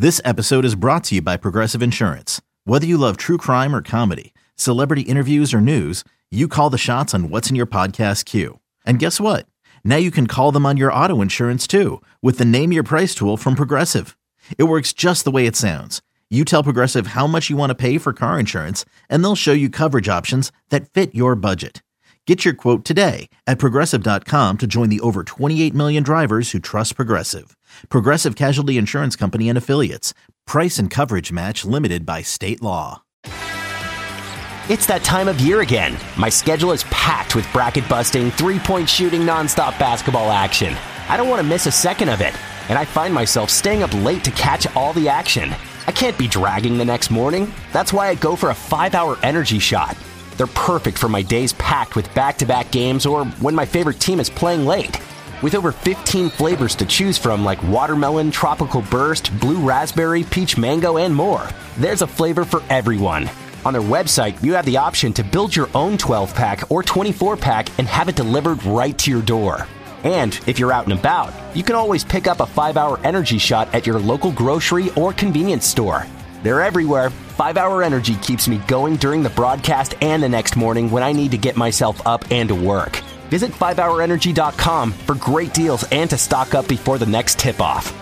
This episode is brought to you by Progressive Insurance. Whether you love true crime or comedy, celebrity interviews or news, you call the shots on what's in your podcast queue. And guess what? Now you can call them on your auto insurance too with the Name Your Price tool from Progressive. It works just the way it sounds. You tell Progressive how much you want to pay for car insurance, and they'll show you coverage options that fit your budget. Get your quote today at Progressive.com to join the over 28 million drivers who trust Progressive. Progressive Casualty Insurance Company and Affiliates. Price and coverage match limited by state law. It's that time of year again. My schedule is packed with bracket-busting, three-point shooting, nonstop basketball action. I don't want to miss a second of it, and I find myself staying up late to catch all the action. I can't be dragging the next morning. That's why I go for a 5-hour energy shot. They're perfect for my days packed with back-to-back games or when my favorite team is playing late. With over 15 flavors to choose from like watermelon, tropical burst, blue raspberry, peach mango, and more, there's a flavor for everyone. On their website, you have the option to build your own 12-pack or 24-pack and have it delivered right to your door. And if you're out and about, you can always pick up a 5-hour energy shot at your local grocery or convenience store. They're everywhere. 5-hour energy keeps me going during the broadcast and the next morning when I need to get myself up and to work. Visit 5hourenergy.com for great deals and to stock up before the next tip-off.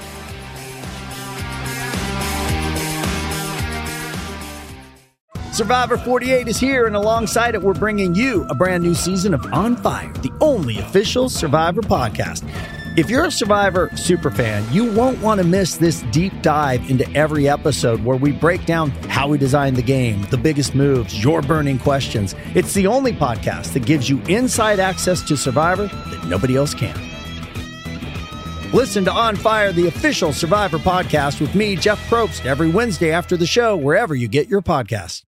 Survivor 48 is here, and alongside it, we're bringing you a brand new season of On Fire, the only official Survivor podcast. If you're a Survivor superfan, you won't want to miss this deep dive into every episode where we break down how we designed the game, the biggest moves, your burning questions. It's the only podcast that gives you inside access to Survivor that nobody else can. Listen to On Fire, the official Survivor podcast with me, Jeff Probst, every Wednesday after the show, wherever you get your podcasts.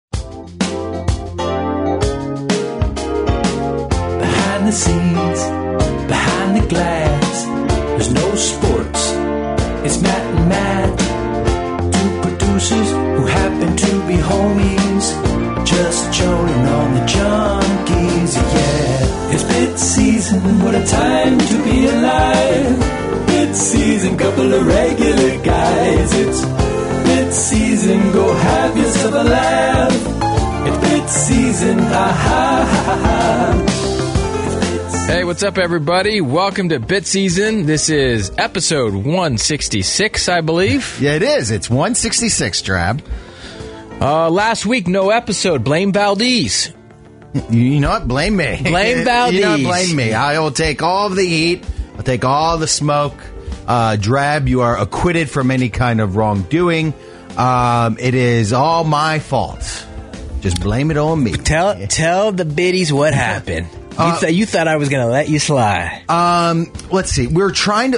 Behind the scenes, behind the glass, there's no sports. It's Matt and Matt, two producers who happen to be homies, just joning on the junkies, yeah. It's bid season, what a time to be alive. Bid season, couple of regular guys. It's bid season, go have yourself a laugh. It's bid season, ha ha ha ha. Hey, what's up, everybody? Welcome to Bit Season. This is episode 166, I believe. Yeah, it is. It's 166, Drab. Last week, no episode. Blame Valdez. You know what? Blame me. Blame Valdez. You know what? Blame me. I will take all of the heat. I'll take all the smoke. Drab, you are acquitted from any kind of wrongdoing. It is all my fault. Just blame it on me. Tell the biddies what happened. You thought I was going to let you slide. Let's see. We were trying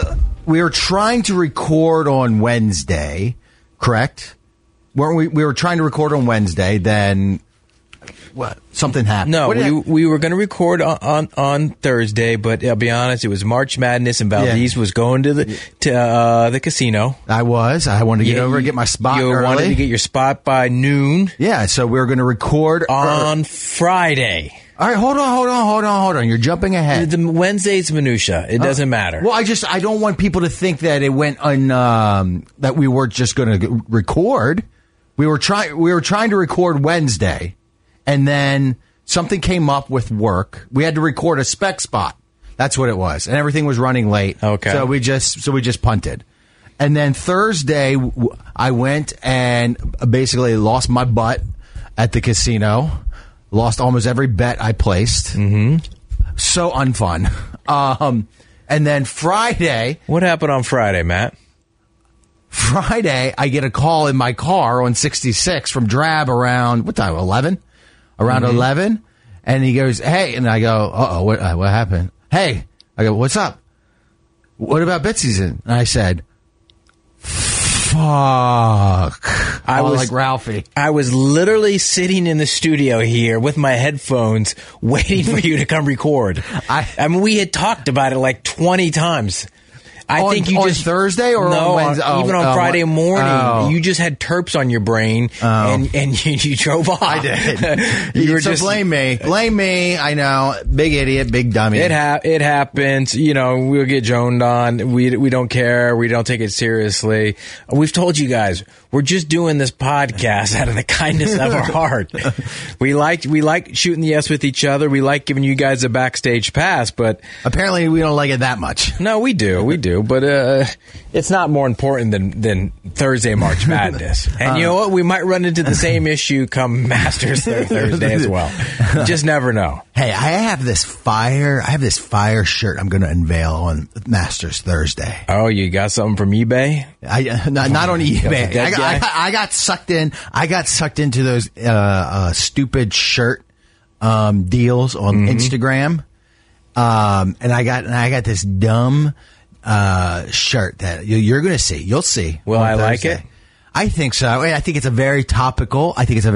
to record on Wednesday, correct? Weren't we? We were trying to record on Wednesday. Then what? Something happened. No, we were going to record on Thursday, but I'll be honest, it was March Madness, and Valdez was going to the casino. I wanted to get over and get my spot early. You wanted to get your spot by noon. Yeah, so we were going to record on Friday. All right, hold on. You're jumping ahead. The Wednesday's minutia. It doesn't matter. Well, I don't want people to think that it went that we were just going to record. We were trying to record Wednesday, and then something came up with work. We had to record a spec spot. That's what it was, and everything was running late. Okay. So we just punted. And then Thursday, I went and basically lost my butt at the casino. Lost almost every bet I placed. Mm-hmm. So unfun. And then Friday... What happened on Friday, Matt? Friday, I get a call in my car on 66 from Drab around, what time, 11? Around 11. And he goes, hey. And I go, uh-oh, what happened? Hey. I go, what's up? What about bid season? And I said... Fuck. I was like Ralphie. I was literally sitting in the studio here with my headphones waiting for you to come record. I mean, we had talked about it like 20 times. I think you on just Thursday or no, on Wednesday? Even on Friday morning, you just had terps on your brain and you drove off. I did. You were so just blame me. I know, big idiot, big dummy. It happens. We'll get joned on. We don't care. We don't take it seriously. We've told you guys we're just doing this podcast out of the kindness of our heart. We like shooting the S with each other. We like giving you guys a backstage pass, but apparently we don't like it that much. No, we do, but it's not more important than Thursday March Madness. And you know what? We might run into the same issue come Masters Thursday as well. You just never know. Hey, I have this fire shirt I'm going to unveil on Masters Thursday. Oh, you got something from eBay? Not on eBay. I got sucked in. I got sucked into those stupid shirt deals on Instagram. And I got this dumb shirt that you're going to see. You'll see. Will I like it? I think so. I think it's a very topical.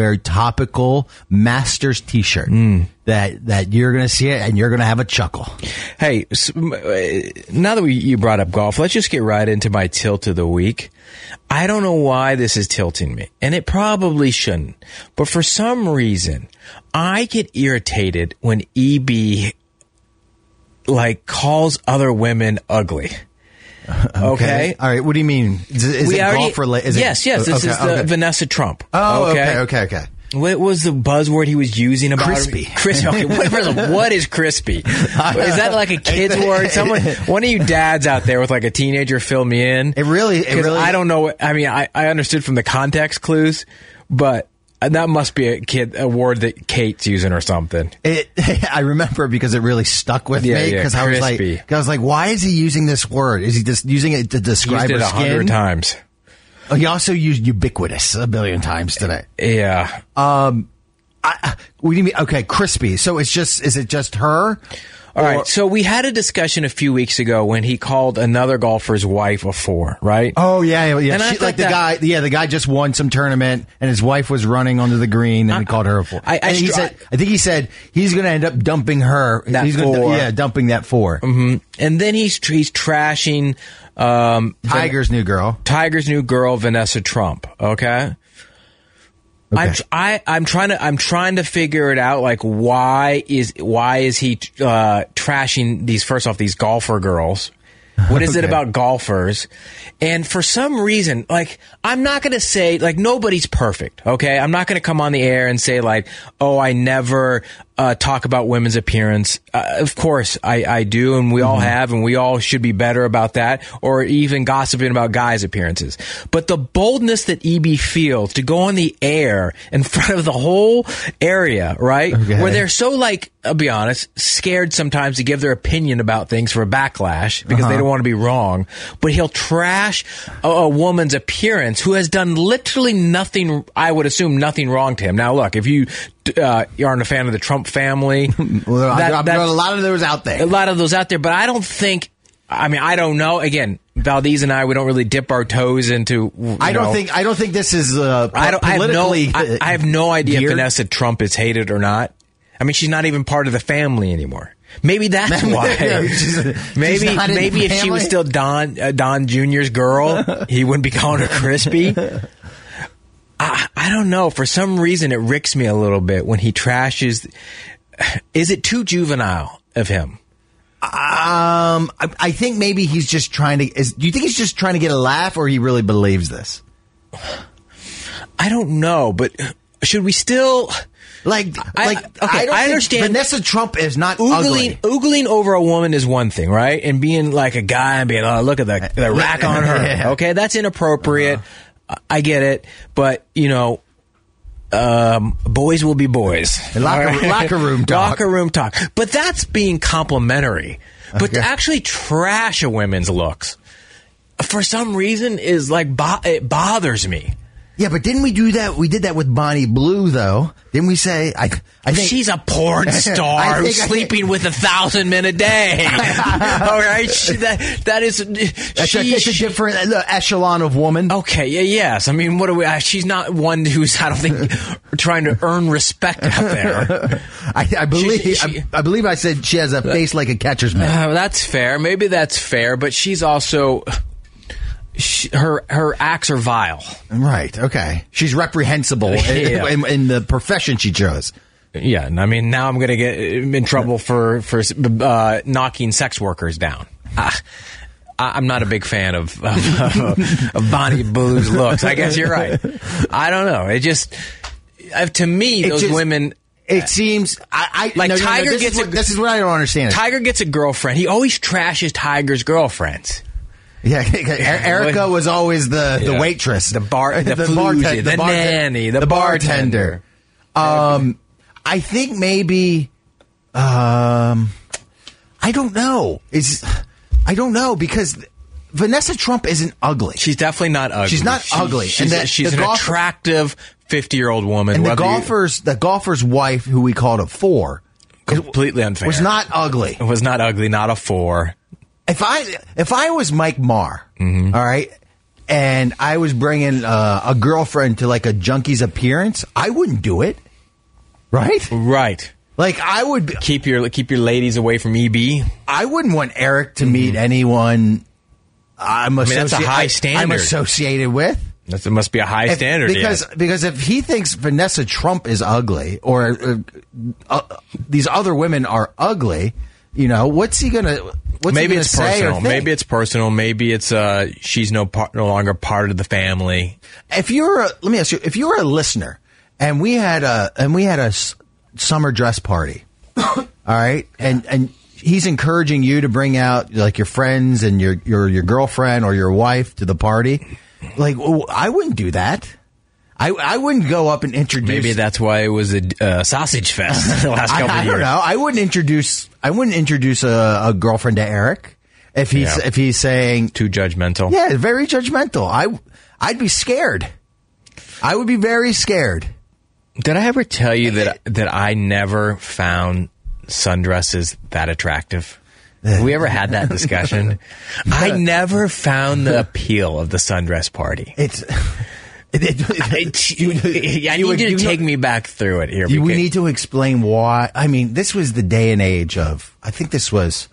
Masters T-shirt that you're going to see it and you're going to have a chuckle. Hey, now that you brought up golf, let's just get right into my tilt of the week. I don't know why this is tilting me, and it probably shouldn't. But for some reason, I get irritated when EB calls other women ugly. Okay. All right. What do you mean? Is it golf related? Yes. This is the Vanessa Trump. Oh, okay. What was the buzzword he was using about crispy? Crispy. Okay, what is crispy? Is that like a kid's word? One of you dads out there with like a teenager, fill me in. It really. I don't know. I mean, I understood from the context clues, but that must be a word that Kate's using or something. I remember because it really stuck with me because I was like, why is he using this word? Is he just using it to describe her skin? 100 times. Oh, he also used ubiquitous a billion times today. Yeah. What do you mean? Okay, crispy. So is it just her? All right. So we had a discussion a few weeks ago when he called another golfer's wife a 4, right? Oh yeah. And the guy just won some tournament and his wife was running onto the green and he called her a 4. I think he said he's going to end up dumping her. He's 4. Dumping that 4. Mm-hmm. And then he's trashing Tiger's new girl, Vanessa Trump. Okay. I'm trying to figure it out. Like, why is he trashing these golfer girls? What is it about golfers? And for some reason, I'm not going to say, nobody's perfect, okay? I'm not going to come on the air and say, I never talk about women's appearance. Of course, I do, and we all have, and we all should be better about that, or even gossiping about guys' appearances. But the boldness that EB feels to go on the air in front of the whole area, right? Okay. Where they're so, I'll be honest, scared sometimes to give their opinion about things for a backlash because they don't want to be wrong. But he'll trash a woman's appearance who has done literally nothing, I would assume nothing wrong to him. Now, look, if you aren't a fan of the Trump family, well, a lot of those out there. A lot of those out there, but I don't think. I mean, I don't know. Again, Valdez and I, we don't really dip our toes into. I don't think this is politically. I have no idea if Vanessa Trump is hated or not. I mean, she's not even part of the family anymore. Maybe that's why. Maybe if she was still Don Jr.'s girl, he wouldn't be calling her crispy. I don't know. For some reason, it ricks me a little bit when he trashes. Is it too juvenile of him? I think maybe he's just trying to. Do you think he's just trying to get a laugh, or he really believes this? I don't know, but should we still? I understand. Vanessa Trump is not ugly. Oogling over a woman is one thing, right? And being like a guy and being, look at the rack on her. Yeah. Okay, that's inappropriate. I get it, but boys will be boys. Locker room talk. Locker room talk. But that's being complimentary. But to actually trash a women's looks, for some reason, is it bothers me. Yeah, but didn't we do that? We did that with Bonnie Blue, though. Didn't we say? I think She's a porn star who's sleeping with 1,000 men a day. All right, it's a different echelon of woman. Okay, yes. I mean, what do we? She's not one who's, I don't think, trying to earn respect out there. I believe I said she has a face like a catcher's mitt. That's fair. Maybe that's fair, but she's also. Her acts are vile. Right. Okay. She's reprehensible in the profession she chose. Yeah. I mean, now I'm going to get in trouble for knocking sex workers down. I'm not a big fan of Bonnie Blue's looks. I guess you're right. I don't know. It just to me those women. It seems Tiger gets. This is what I don't understand. Tiger gets a girlfriend. He always trashes Tiger's girlfriends. Yeah, Erica was always the waitress, the nanny, the bartender. I think maybe, I don't know. I don't know because Vanessa Trump isn't ugly. She's definitely not ugly. She's not ugly. She's an attractive 50-year-old woman. And the golfer's wife, who we called a 4, completely unfair, was not ugly. It was not ugly. Not a 4. If I was Mike Marr, all right, and I was bringing a girlfriend to like a junkie's appearance, I wouldn't do it, right? Right. Like I would keep your ladies away from EB. I wouldn't want Eric to meet anyone. That's a high standard I'm associated with. It must be a high standard because if he thinks Vanessa Trump is ugly or these other women are ugly, you know, what's he gonna? Maybe it's personal. Maybe it's personal. Maybe it's she's no longer part of the family. Let me ask you, if you were a listener and we had a summer dress party, all right, and he's encouraging you to bring out like your friends and your girlfriend or your wife to the party, like I wouldn't do that. I wouldn't go up and introduce. Maybe that's why it was a sausage fest the last couple of years. I don't know. I wouldn't introduce a girlfriend to Eric if he's saying too judgmental. Yeah, very judgmental. I'd be scared. I would be very scared. Did I ever tell you that I never found sundresses that attractive? Have we ever had that discussion? I never found the appeal of the sundress party. I need you to take me back through it here. We need to explain why. I mean, this was the day and age of, I think this was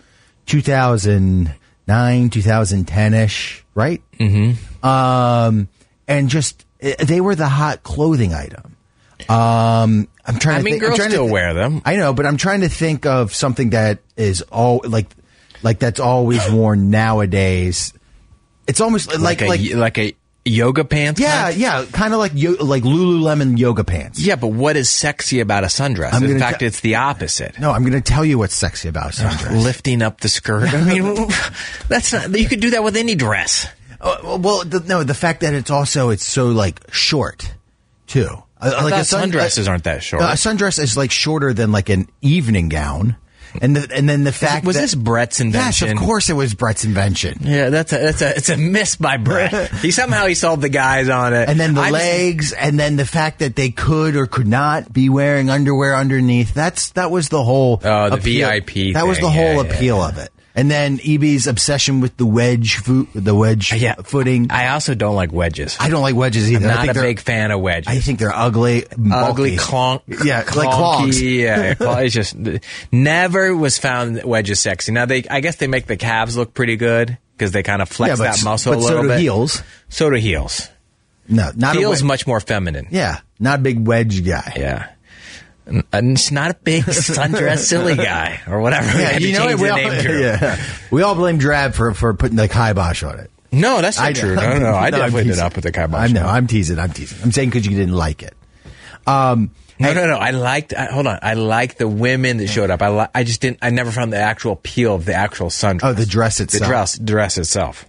2009, 2010-ish, right? Mm-hmm. And just, they were the hot clothing item. I'm trying to think. Girls still wear them. I know, but I'm trying to think of something that is all, like that's always worn nowadays. It's almost like a yoga pants? Yeah, kind of like Lululemon yoga pants. Yeah, but what is sexy about a sundress? In fact, it's the opposite. No, I'm going to tell you what's sexy about a sundress. Lifting up the skirt. I mean, that's not. You could do that with any dress. The fact that it's so like short too. Like sundresses aren't that short. A sundress is like shorter than like an evening gown. And then the fact was this Brett's invention? Yes, of course it was Brett's invention. Yeah, it's a miss by Brett. He sold the guys on it. And then the legs, and then the fact that they could or could not be wearing underwear underneath. That was the whole the VIP. That was the whole appeal of it. And then EB's obsession with the wedge footing. I also don't like wedges. I don't like wedges either. I'm not a big fan of wedges. I think they're ugly. Ugly, clonk. Yeah, like clogs. Yeah, it's just never was found wedges sexy. Now I guess they make the calves look pretty good because they kind of flex that muscle a little bit. So do heels. So do heels. No, not heels. Much more feminine. Yeah, not a big wedge guy. Yeah. And it's not a big sundress silly guy or whatever. Yeah, we all blame Drab for putting the kibosh on it. No, that's not true. No. I definitely did not put the kibosh. I'm teasing. I'm saying because you didn't like it. No. I liked the women that showed up. I just didn't. I never found the actual appeal of the actual sundress. Oh, the dress itself. The dress itself.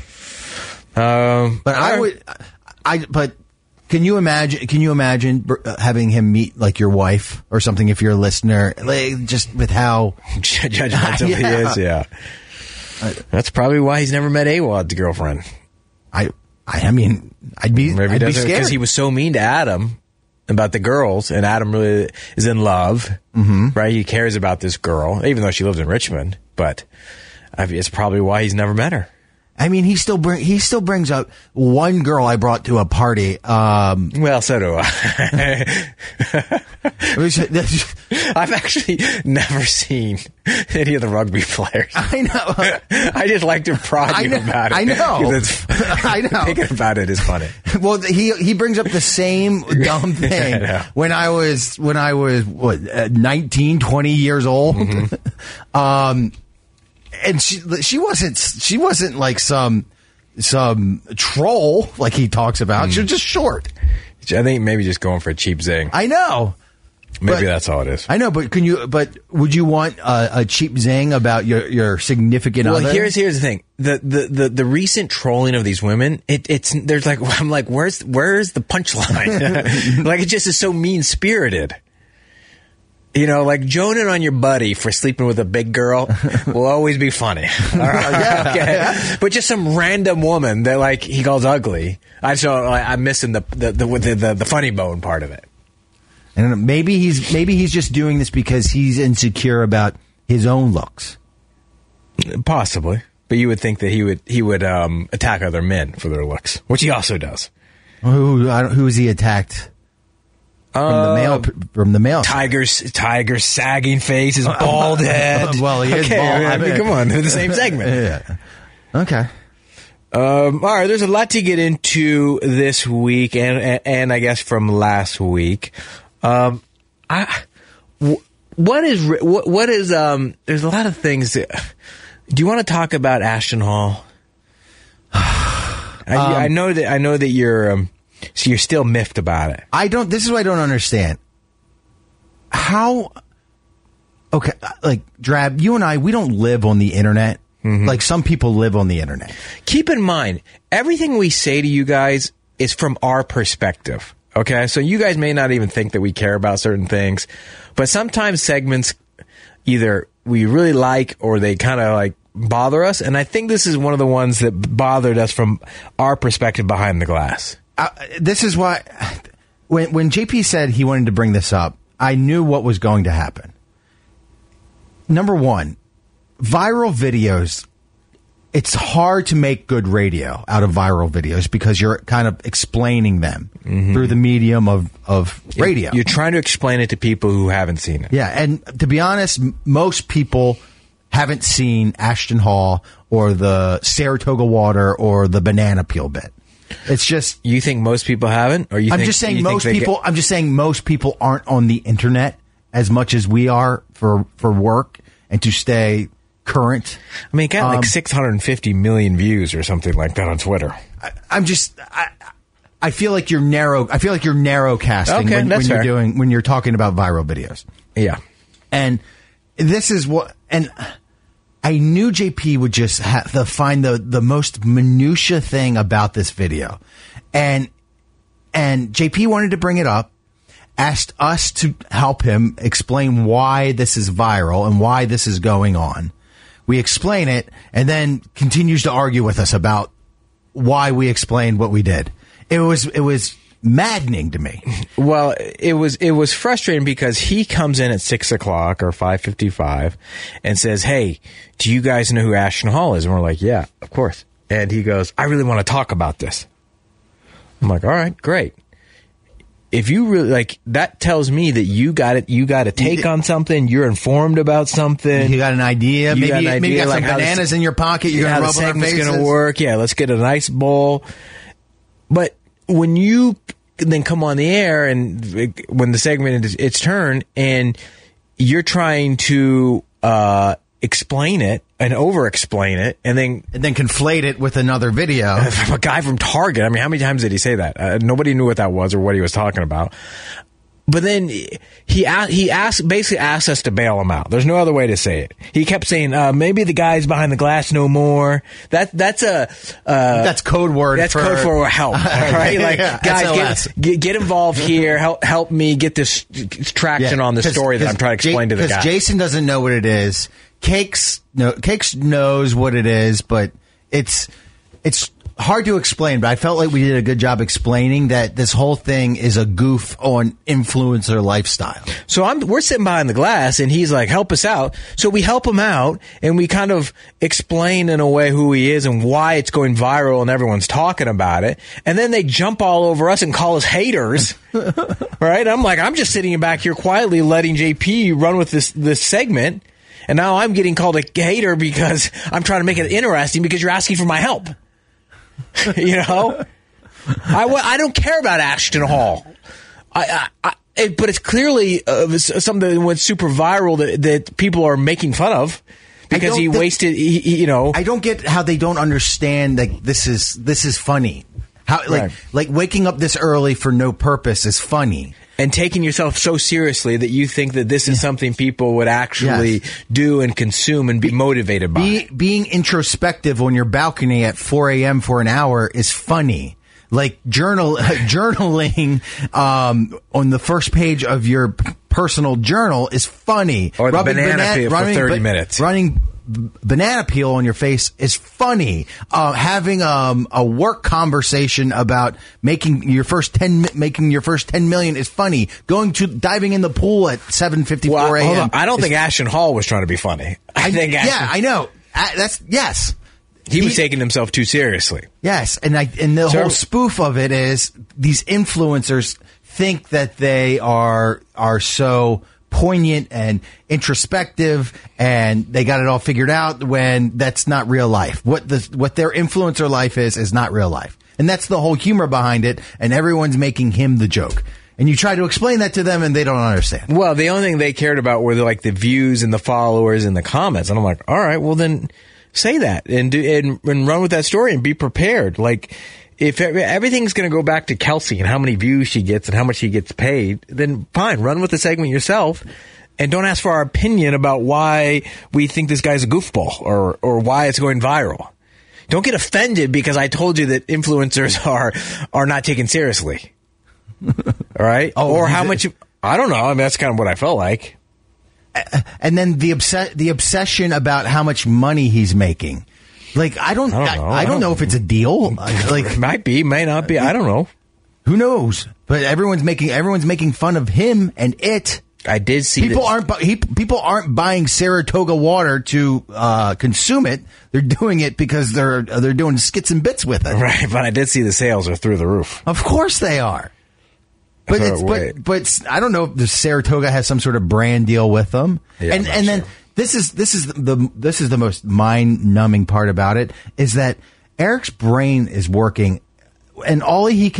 But can you imagine having him meet like your wife or something if you're a listener, like, just with how judgmental he is? Yeah, that's probably why he's never met AWOD's girlfriend. I mean, I'd be scared because he was so mean to Adam about the girls, and Adam really is in love, right? He cares about this girl, even though she lives in Richmond, but it's probably why he's never met her. I mean, he still brings up one girl I brought to a party. Well, so do I. I've actually never seen any of the rugby players. I know. I just like to prod you about it. I know. I know. Thinking about it is funny. Well, he brings up the same dumb thing when I was 19, 20 years old. And she wasn't like some troll like he talks about. She was just short. I think maybe just going for a cheap zing. I know. Maybe that's all it is. I know, but would you want a cheap zing about your significant other? Well, here's the thing. The recent trolling of these women, there's like, I'm like, where's the punchline? Like, it just is so mean spirited. You know, like joning on your buddy for sleeping with a big girl will always be funny. All right? Okay. But just some random woman that like he calls ugly. I'm missing the funny bone part of it. And maybe he's just doing this because he's insecure about his own looks. Possibly, but you would think that he would attack other men for their looks, which he also does. Who is he attacked? From the male. Tiger's sagging face, his bald head. Well, he is bald. I mean, come on, they're the same segment. Yeah. Okay. All right, there's a lot to get into this week, and I guess from last week. What is there's a lot of things. Do you want to talk about Ashton Hall? I know that you're. So you're still miffed about it. This is what I don't understand. How? Okay, like Drab, you and I, we don't live on the internet. Like some people live on the internet. Keep in mind, everything we say to you guys is from our perspective. Okay, so you guys may not even think that we care about certain things, but sometimes segments either we really like or they kind of like bother us. And I think this is one of the ones that bothered us from our perspective behind the glass. This is why when JP said he wanted to bring this up, I knew what was going to happen. Number one, viral videos. It's hard to make good radio out of viral videos because you're kind of explaining them through the medium of radio. You're trying to explain it to people who haven't seen it. Yeah, and to be honest, most people haven't seen Ashton Hall or the Saratoga water or the banana peel bit. It's just you think most people haven't, or I'm just saying most people aren't on the internet as much as we are for work and to stay current. I mean, it got like 650 million views or something like that on Twitter. I feel like you're narrow. I feel like you're narrow casting when you're talking about viral videos. Yeah, and this is what and. I knew JP would just have to find the most minutia thing about this video. And JP wanted to bring it up, asked us to help him explain why this is viral and why this is going on. We explain it and then continues to argue with us about why we explained what we did. It was maddening to me. Well, it was frustrating because he comes in at 6:00 or 5:55 and says, "Hey, do you guys know who Ashton Hall is?" And we're like, "Yeah, of course." And he goes, "I really want to talk about this." I'm like, "All right, great." If you really like, that tells me that you got a take on something. You're informed about something. You got an idea. Maybe you got some bananas in your pocket. You're gonna rub on our faces. Segment's gonna work. Yeah, let's get a nice bowl. But when you then come on the air and when the segment is its turn and you're trying to explain it and over-explain it and then conflate it with another video from a guy from Target. I mean, how many times did he say that? Nobody knew what that was or what he was talking about. But then he basically asked us to bail him out. There's no other way to say it. He kept saying, maybe the guys behind the glass know more. That's code word. That's code for help. Right? Like, guys, get involved here. Help me get this traction on the story that I'm trying to explain to the guy. Because Jason doesn't know what it is. Cakes knows what it is, but it's hard to explain, but I felt like we did a good job explaining that this whole thing is a goof on influencer lifestyle. So we're sitting behind the glass, and he's like, help us out. So we help him out, and we kind of explain in a way who he is and why it's going viral and everyone's talking about it. And then they jump all over us and call us haters. Right? I'm like, I'm just sitting back here quietly letting JP run with this segment. And now I'm getting called a hater because I'm trying to make it interesting because you're asking for my help. You know? I don't care about Ashton Hall. But it's clearly something that went super viral that people are making fun of because he wasted, you know. I don't get how they don't understand that this is funny. How like waking up this early for no purpose is funny. And taking yourself so seriously that you think that this is something people would actually do and consume and be motivated by. Being introspective on your balcony at 4 a.m. for an hour is funny. Like journaling on the first page of your personal journal is funny. Or the banana peel for 30 minutes. Running banana peel on your face is funny. Having a work conversation about making your first 10 million is funny. Diving in the pool at 7:54 a.m. I don't think Ashton Hall was trying to be funny. I know. Yes. He was taking himself too seriously. Yes, and the whole spoof of it is these influencers think that they are so poignant and introspective and they got it all figured out when that's not real life. What their influencer life is not real life. And that's the whole humor behind it, and everyone's making him the joke. And you try to explain that to them and they don't understand. Well, the only thing they cared about were like the views and the followers and the comments. And I'm like, all right, well then say that and run with that story and be prepared. Like, if everything's going to go back to Kelsey and how many views she gets and how much she gets paid, then fine, run with the segment yourself and don't ask for our opinion about why we think this guy's a goofball or why it's going viral. Don't get offended because I told you that influencers are not taken seriously. All right? Or how much I don't know. I mean, that's kind of what I felt like. And then the obsession about how much money he's making. Like, I don't know if it's a deal. Like, might be, may not be. I don't know. Who knows? But everyone's making fun of him and it. I did see people aren't buying Saratoga water to consume it. They're doing it because they're doing skits and bits with it. Right, but I did see the sales are through the roof. Of course they are. But I don't know if the Saratoga has some sort of brand deal with them. Yeah, and then this is the most mind-numbing part about it is that Eric's brain is working, and all he's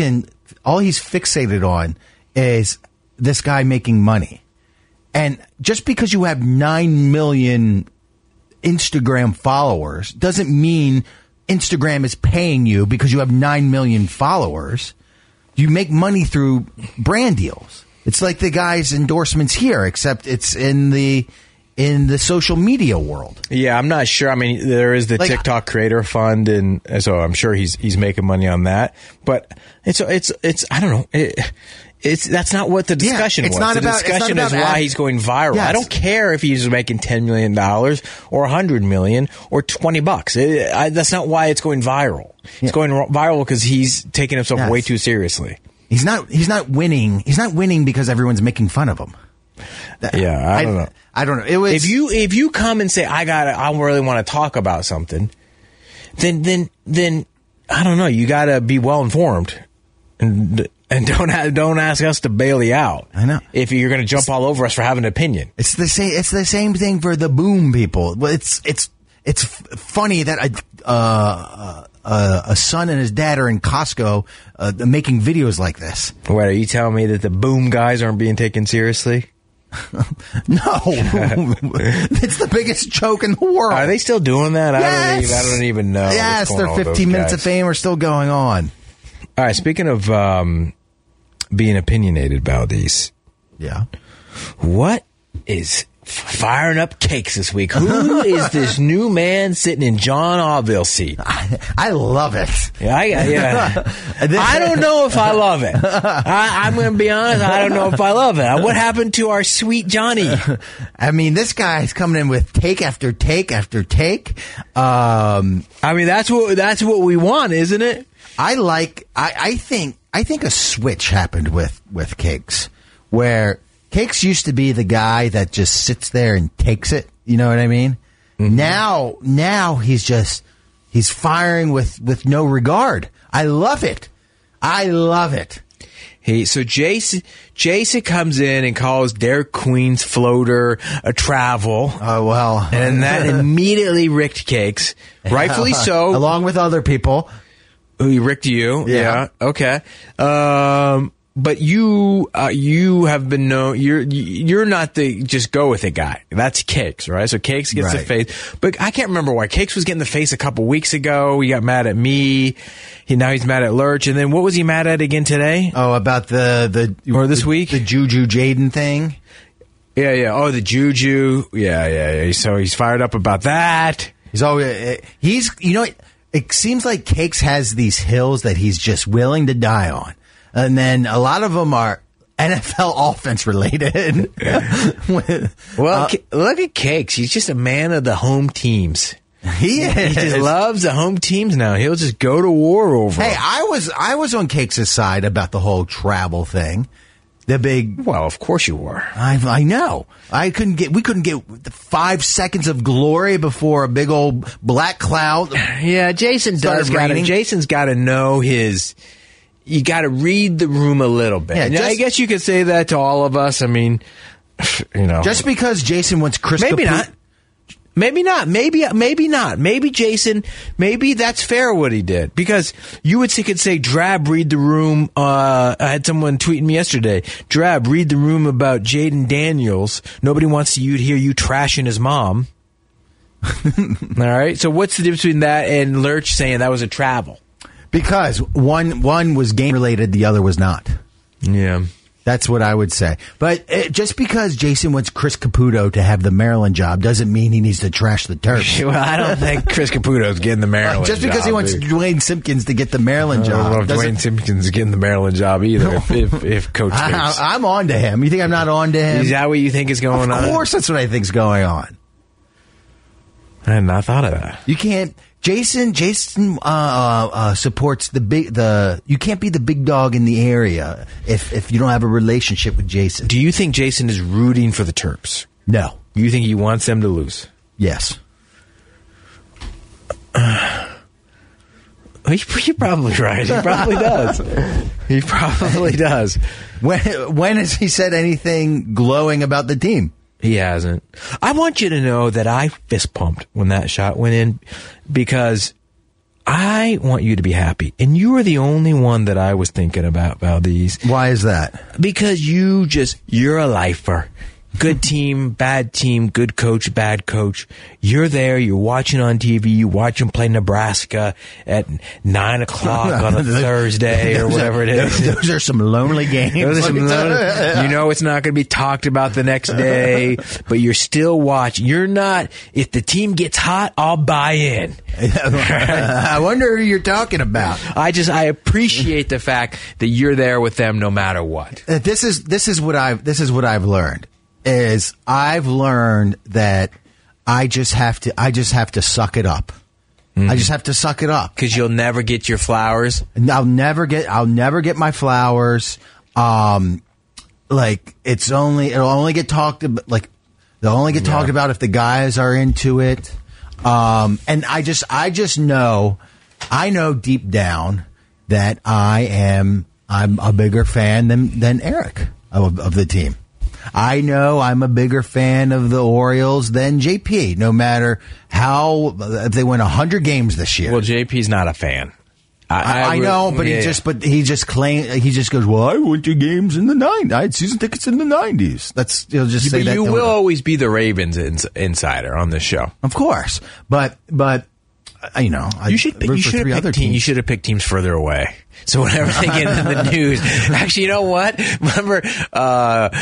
fixated on is this guy making money. And just because you have 9 million Instagram followers doesn't mean Instagram is paying you because you have 9 million followers. You make money through brand deals. It's like the guy's endorsements here, except it's in the social media world. Yeah, I'm not sure. I mean, there is the TikTok Creator Fund, and so I'm sure he's making money on that. But it's I don't know. That's not what the discussion was. The discussion is why he's going viral. Yes. I don't care if he's making $10 million or $100 million or $20. That's not why it's going viral. It's going viral because he's taking himself way too seriously. He's not winning. He's not winning because everyone's making fun of him. Yeah, I don't know. I don't know. It was if you come and say I really want to talk about something, then I don't know. You got to be well informed and don't ask us to bail you out. I know. If you're going to jump all over us for having an opinion. It's the same thing for the boom people. Well, it's funny that a son and his dad are in Costco making videos like this. What, are you telling me that the boom guys aren't being taken seriously? No. It's the biggest joke in the world. Are they still doing that? Yes. I don't even know. Yes, their 15 minutes of fame are still going on. All right, speaking of being opinionated about these. Yeah. What is firing up cakes this week. Who is this new man sitting in John Allville's seat? I love it. Yeah. I don't know if I love it. I'm going to be honest. I don't know if I love it. What happened to our sweet Johnny? I mean, this guy's coming in with take after take after take. I mean, that's what we want, isn't it? I think a switch happened with Cakes, where Cakes used to be the guy that just sits there and takes it. You know what I mean? Mm-hmm. Now he's firing with no regard. I love it. So Jason comes in and calls Derek Queen's floater a travel. Oh, well. And that immediately ricked Cakes. Rightfully so. Along with other people. He ricked you. Yeah. Okay. But you have been known, you're not the just go with it guy. That's Cakes, right? So Cakes gets the face. But I can't remember why. Cakes was getting the face a couple weeks ago. He got mad at me. Now he's mad at Lurch. And then what was he mad at again today? Oh, about this week? The Juju Jaden thing. Yeah. Oh, the Juju. Yeah. So he's fired up about that. It seems like Cakes has these hills that he's just willing to die on. And then a lot of them are NFL offense related. Well, look at Cakes. He's just a man of the home teams. He is. He just loves the home teams now. He'll just go to war over them. Hey, I was on Cakes' side about the whole travel thing. Well, of course you were. I know. We couldn't get the 5 seconds of glory before a big old black cloud. Yeah, Jason's got to know his. You got to read the room a little bit. Yeah, I guess you could say that to all of us. I mean, just because Jason wants Chris, maybe not. Maybe not. Maybe Jason. Maybe that's fair what he did, because you could say, Drab, read the room. I had someone tweeting me yesterday. Drab, read the room about Jaden Daniels. Nobody wants to hear you trashing his mom. All right. So what's the difference between that and Lurch saying that was a travel? Because one was game related, the other was not. Yeah. That's what I would say. But just because Jason wants Chris Caputo to have the Maryland job doesn't mean he needs to trash the Terps. Well, I don't think Chris Caputo's getting the Maryland job. Just because he wants Dwayne Simpkins to get the Maryland job. I don't know if Dwayne Simpkins is getting the Maryland job either, if Coach thinks. I'm on to him. You think I'm not on to him? Is that what you think is going on? Of course that's what I think is going on. I had not thought of that. You can't... Jason supports you can't be the big dog in the area if you don't have a relationship with Jason. Do you think Jason is rooting for the Terps? No. You think he wants them to lose? Yes. You're probably right. He probably does. He probably does. When has he said anything glowing about the team? He hasn't. I want you to know that I fist pumped when that shot went in, because I want you to be happy. And you are the only one that I was thinking about, Valdez. Why is that? Because you're a lifer. Good team, bad team, good coach, bad coach. You're there, you're watching on TV, you watch them play Nebraska at 9 o'clock on a Thursday or whatever it is. Those are some lonely games. You know it's not going to be talked about the next day, but you're still watching. You're not, if the team gets hot, I'll buy in. I wonder who you're talking about. I appreciate the fact that you're there with them no matter what. This is what I've learned. I've learned that I just have to suck it up. I just have to suck it up, because you'll never get your flowers. I'll never get my flowers. Like it'll only get talked about. Like they'll only get talked about if the guys are into it. And I just know, I know deep down that I'm a bigger fan than Eric of the team. I know I'm a bigger fan of the Orioles than JP, no matter if they win 100 games this year. Well, JP's not a fan. I know, but he just goes, well, I went to games in the 90s. I had season tickets in the 90s. He'll just say that. You will always be the Ravens insider on this show. Of course. But you should have picked teams further away. So whenever they get into the news, actually, you know what? Remember,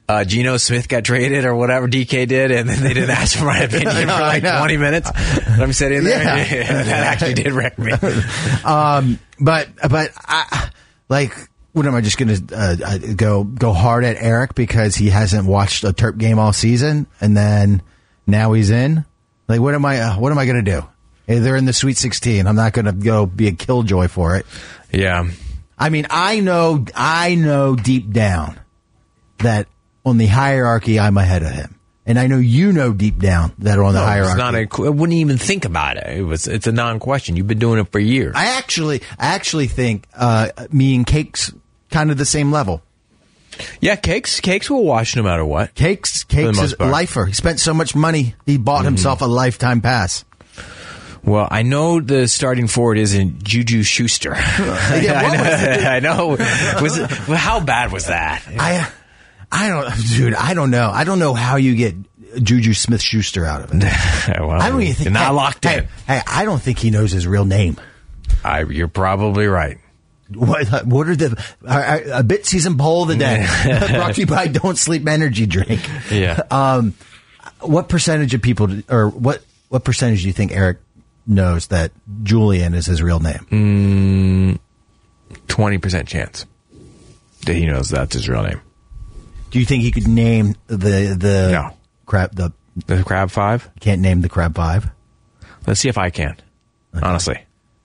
Geno Smith got traded or whatever DK did, and then they didn't ask for my opinion for like 20 minutes. I'm sitting there. Yeah. That actually did wreck me. But I, like, what am I just going to go hard at Eric because he hasn't watched a Terp game all season, and then now he's in? Like, what am I going to do? Hey, they're in the Sweet 16. I'm not going to go be a killjoy for it. Yeah. I mean, I know deep down that on the hierarchy, I'm ahead of him. And I know you know deep down that on the hierarchy. I wouldn't even think about it. It's a non-question. You've been doing it for years. I actually think me and Cake's kind of the same level. Yeah, Cakes will watch no matter what. Cakes is a lifer. He spent so much money, he bought himself a lifetime pass. Well, I know the starting forward isn't Juju Schuster. I know. How bad was that? I don't know. I don't know how you get Juju Smith-Schuster out of it. Well, I don't even think. You're not locked in. Hey, I don't think he knows his real name. You're probably right. What are a bit season poll of the day? Brought to you by Don't Sleep Energy Drink. Yeah. What percentage of people, or what percentage do you think Eric knows that Julian is his real name? 20% chance that he knows that's his real name. Do you think he could name the crab the Crab Five? Can't name the Crab Five. Let's see if I can. Okay. Honestly,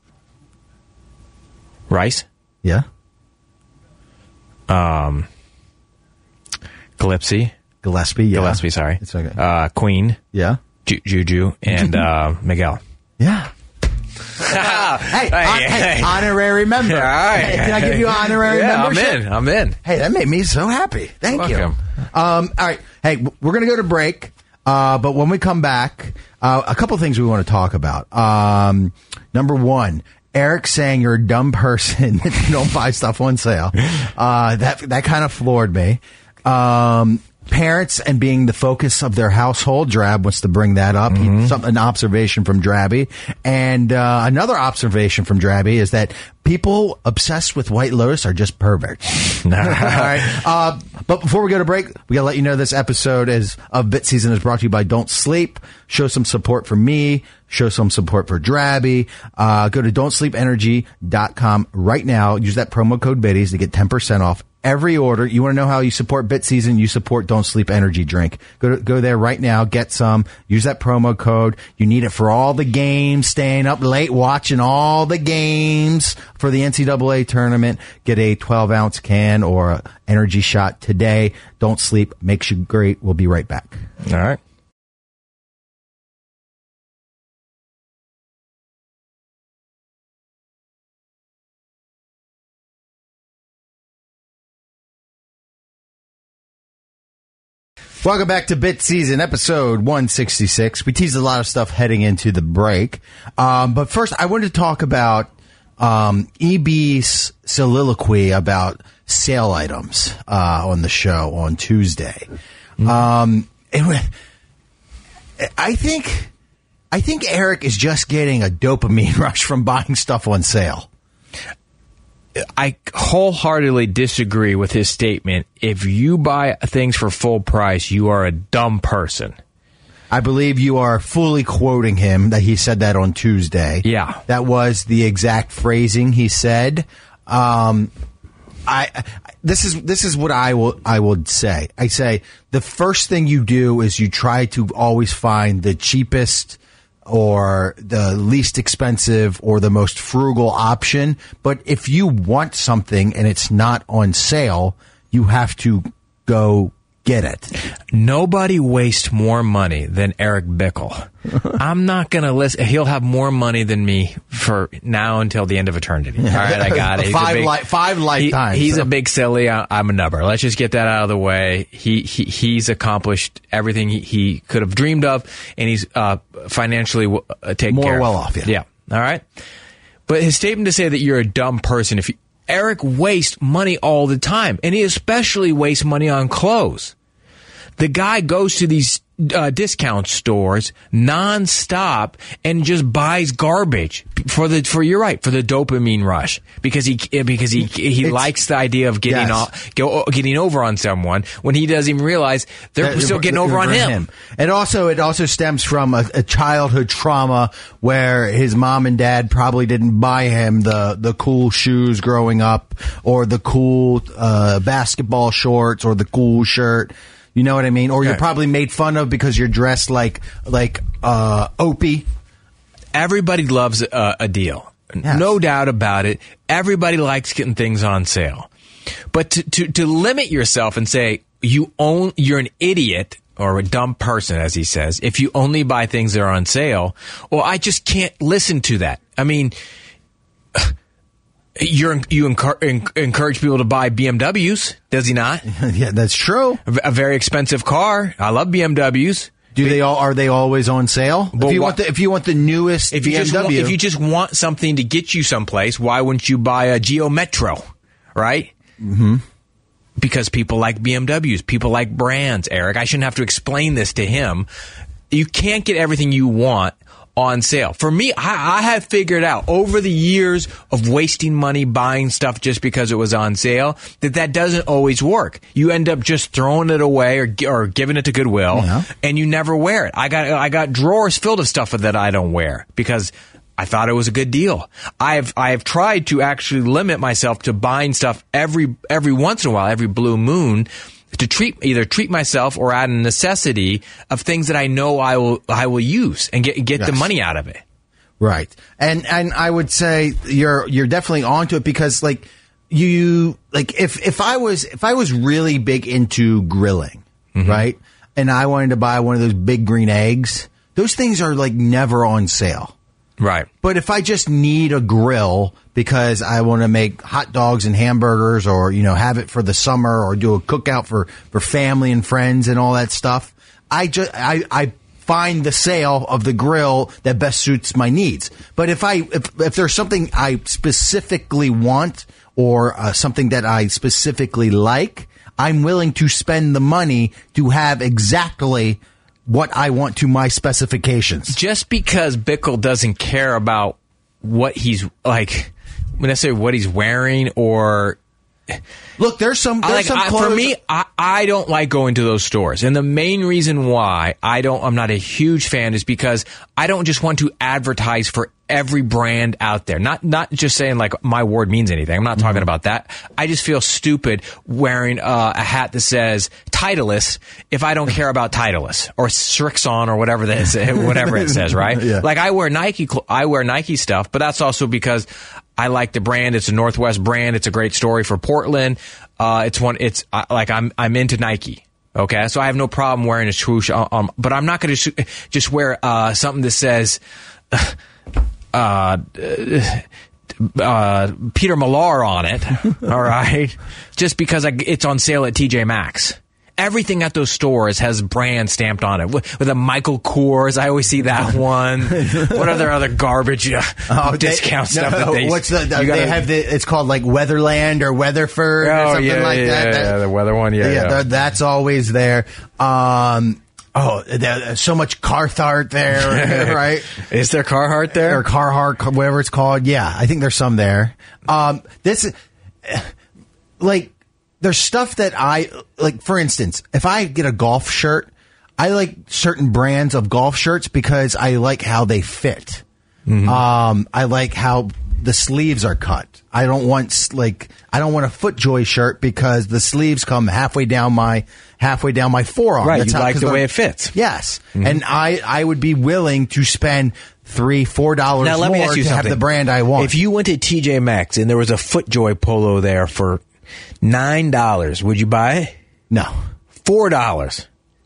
Rice. Yeah. Gillespie. Yeah. Gillespie. Sorry. It's okay. Queen. Yeah. Juju and Miguel. Yeah. Hey, honorary member. All right. Hey, can I give you an honorary membership? I'm in. Hey, that made me so happy. Thank you. All right. Hey, we're going to go to break. But when we come back, a couple things we want to talk about. Number one, Eric saying you're a dumb person if you don't buy stuff on sale. That kind of floored me. Parents and being the focus of their household. Drab wants to bring that up. An observation from Drabby. And another observation from Drabby is that people obsessed with White Lotus are just perverts. All right. But before we go to break, we got to let you know this episode of Bit Season is brought to you by Don't Sleep. Show some support for me. Show some support for Drabby. Go to don'tsleepenergy.com right now. Use that promo code BITTIES to get 10% off every order. You want to know how you support Bit Season? You support Don't Sleep Energy Drink. Go there right now. Get some. Use that promo code. You need it for all the games. Staying up late watching all the games for the NCAA tournament. Get a 12-ounce can or energy shot today. Don't Sleep. Makes you great. We'll be right back. All right. Welcome back to Bit Season, episode 166. We teased a lot of stuff heading into the break. But first, I wanted to talk about EB's soliloquy about sale items on the show on Tuesday. I think Eric is just getting a dopamine rush from buying stuff on sale. I wholeheartedly disagree with his statement. If you buy things for full price, you are a dumb person. I believe you are fully quoting him, that he said that on Tuesday. Yeah. That was the exact phrasing he said. This is what I would say. I say the first thing you do is you try to always find the cheapest or the least expensive or the most frugal option. But if you want something and it's not on sale, you have to go get it. Nobody wastes more money than Eric Bickle. I'm not going to listen. He'll have more money than me for now until the end of eternity. All right, I got it. Five lifetimes. He's a big silly. I'm a nubber. Let's just get that out of the way. He's accomplished everything he could have dreamed of, and he's financially taken more care of. well off. Yeah. All right. But his statement to say that you're a dumb person, Eric wastes money all the time, and he especially wastes money on clothes. The guy goes to these discount stores nonstop and just buys garbage for you're right, for the dopamine rush, because he likes the idea of getting over on someone when he doesn't even realize they're still getting over on him. And it also stems from a childhood trauma where his mom and dad probably didn't buy him the cool shoes growing up, or the cool basketball shorts, or the cool shirt. You know what I mean? Or you're probably made fun of because you're dressed like Opie. Everybody loves a deal. Yes. No doubt about it. Everybody likes getting things on sale. But to limit yourself and say you're an idiot or a dumb person, as he says, if you only buy things that are on sale, well, I just can't listen to that. I mean, you encourage people to buy BMWs, does he not? Yeah, that's true. A very expensive car. I love BMWs. Are they always on sale? If you want the newest BMW, if you just want something to get you someplace, why wouldn't you buy a Geo Metro, right? Mm-hmm. Because people like BMWs, people like brands. Eric, I shouldn't have to explain this to him. You can't get everything you want on sale. For me, I have figured out over the years of wasting money buying stuff just because it was on sale that doesn't always work. You end up just throwing it away or giving it to Goodwill, and you never wear it. I got drawers filled of stuff that I don't wear because I thought it was a good deal. I have tried to actually limit myself to buying stuff every once in a while, every blue moon, to treat myself or out of necessity of things that I know I will use and get the money out of it. Right. And I would say you're definitely onto it, because if I was really big into grilling, mm-hmm. right? And I wanted to buy one of those big green eggs, those things are like never on sale. Right. But if I just need a grill because I want to make hot dogs and hamburgers, or, have it for the summer, or do a cookout for family and friends and all that stuff, I find the sale of the grill that best suits my needs. But if there's something I specifically want, or something that I specifically like, I'm willing to spend the money to have exactly what I want to my specifications. Just because Bickle doesn't care about what he's like, when I say what he's wearing, or look, there's some clothes. For me, I don't like going to those stores, and the main reason why I'm not a huge fan is because I don't just want to advertise for every brand out there. Not just saying like my word means anything. I'm not talking Mm-hmm. about that. I just feel stupid wearing a hat that says Titleist if I don't care about Titleist or Strixon or whatever it says, right? Yeah. Like I wear Nike stuff, but that's also because I like the brand. It's a Northwest brand. It's a great story for Portland. I'm into Nike. Okay, so I have no problem wearing a swoosh, but I'm not going to just wear something that says Peter Millar on it. All right, just because it's on sale at TJ Maxx. Everything at those stores has brand stamped on it. With a Michael Kors, I always see that one. What other garbage discount stuff that they? They have it's called like Weatherland or Weatherford or something like that. Yeah, the weather one. Yeah. That's always there. There's so much Carhartt there, right? Is there Carhartt there? Or Carhartt, whatever it's called. Yeah, I think there's some there. This is like. There's stuff that I like. For instance, if I get a golf shirt, I like certain brands of golf shirts because I like how they fit. Mm-hmm. I like how the sleeves are cut. I don't want a FootJoy shirt because the sleeves come halfway down my forearm. Right, you like the way it fits. Yes, mm-hmm. And I would be willing to spend $3-4 now, let me ask you to something. have the brand I want. If you went to TJ Maxx and there was a FootJoy polo there for $9, would you buy it? No. $4.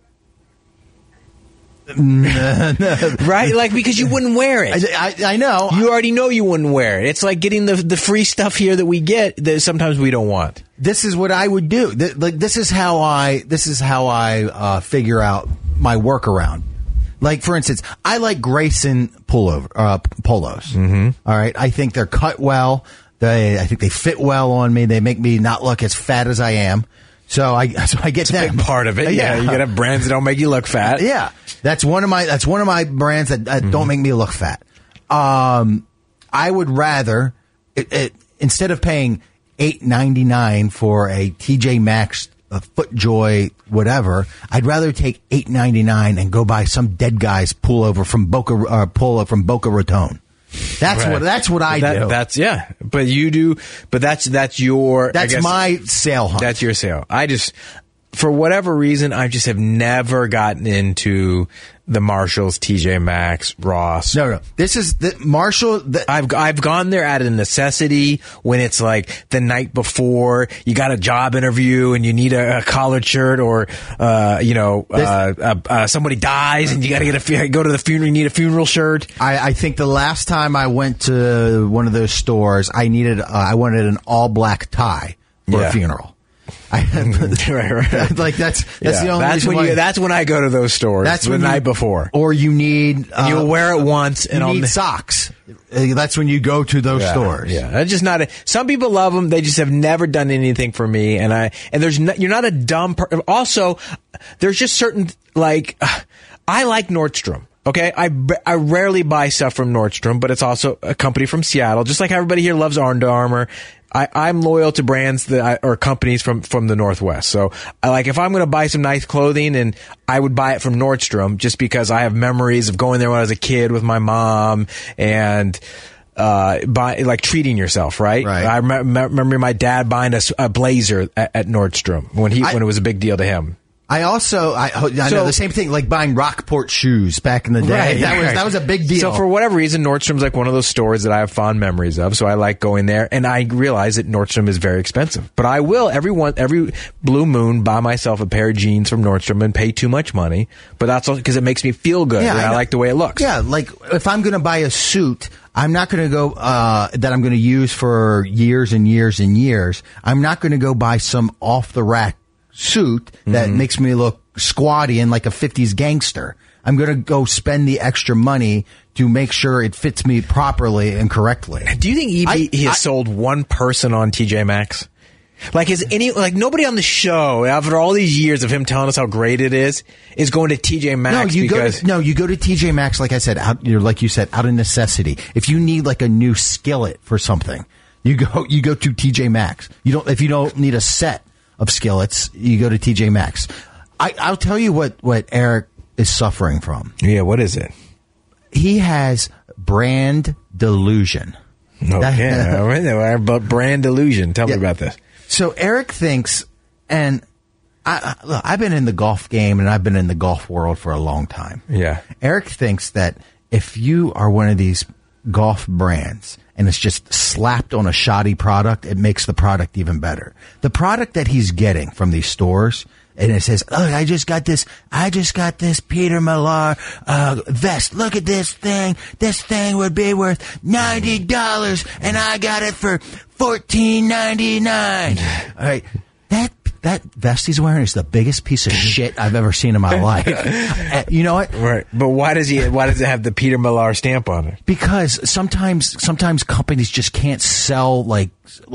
Right? Like, because you wouldn't wear it. I know. You already know you wouldn't wear it. It's like getting the free stuff here that we get that sometimes we don't want. This is what I would do. This is how I figure out my workaround. Like, for instance, I like Grayson polos. Mm-hmm. All right. I think they're cut well. I think they fit well on me. They make me not look as fat as I am. So I get that. Big part of it. Yeah. You got to have brands that don't make you look fat. Yeah. That's one of my brands that don't make me look fat. I would rather instead of paying $8.99 for a TJ Maxx, a FootJoy, whatever, I'd rather take $8.99 and go buy some dead guy's pullover from Boca Raton. That's what I do. That's but you do. But that's your. That's my sale hunt. That's your sale. I just, for whatever reason, I just have never gotten into the Marshalls, TJ Maxx, Ross. No. This is the Marshall. I've gone there out of necessity when it's like the night before you got a job interview and you need a collared shirt, or somebody dies and you got to go to the funeral. You need a funeral shirt. I think the last time I went to one of those stores, I wanted an all black tie for a funeral. Right. Like that's the only reason that's when I go to those stores. That's the night before. Or you need you'll wear it once and you need socks. That's when you go to those stores. Yeah, that's just not some people love them. They just have never done anything for me. And you're not a dumb person. Also, there's just certain I like Nordstrom. Okay, I rarely buy stuff from Nordstrom, but it's also a company from Seattle. Just like everybody here loves Under Armour. I'm loyal to brands or companies from the Northwest. So if I'm going to buy some nice clothing, and I would buy it from Nordstrom just because I have memories of going there when I was a kid with my mom and treating yourself, right? I remember my dad buying a blazer at Nordstrom when it was a big deal to him. I know the same thing, like buying Rockport shoes back in the day. That was a big deal. So for whatever reason, Nordstrom's like one of those stores that I have fond memories of. So I like going there, and I realize that Nordstrom is very expensive. But I will every blue moon buy myself a pair of jeans from Nordstrom and pay too much money. But that's all because it makes me feel good, and I like the way it looks. Yeah, like if I'm going to buy a suit, I'm not going to go that I'm going to use for years and years and years. I'm not going to go buy some off the rack suit that makes me look squatty and like a 50s gangster. I'm going to go spend the extra money to make sure it fits me properly and correctly. Do you think he has sold one person on TJ Maxx? Nobody on the show after all these years of him telling us how great it is going to TJ Maxx? You go to TJ Maxx, like I said, out of necessity. If you need like a new skillet for something, you go to TJ Maxx. If you don't need a set of skillets, you go to TJ Maxx. I'll tell you what Eric is suffering from. Yeah, what is it? He has brand delusion. Okay, but brand delusion. Tell me about this. So Eric thinks, and I've been in the golf game and I've been in the golf world for a long time. Yeah. Eric thinks that if you are one of these golf brands and it's just slapped on a shoddy product, it makes the product even better. The product that he's getting from these stores, and it says, "Oh, I just got this Peter Millar vest. Look at this thing. This thing would be worth $90, and I got it for $14.99." All right, that vest he's wearing is the biggest piece of shit I've ever seen in my life. You know what? Right. But why does it have the Peter Millar stamp on it? Because sometimes companies just can't sell like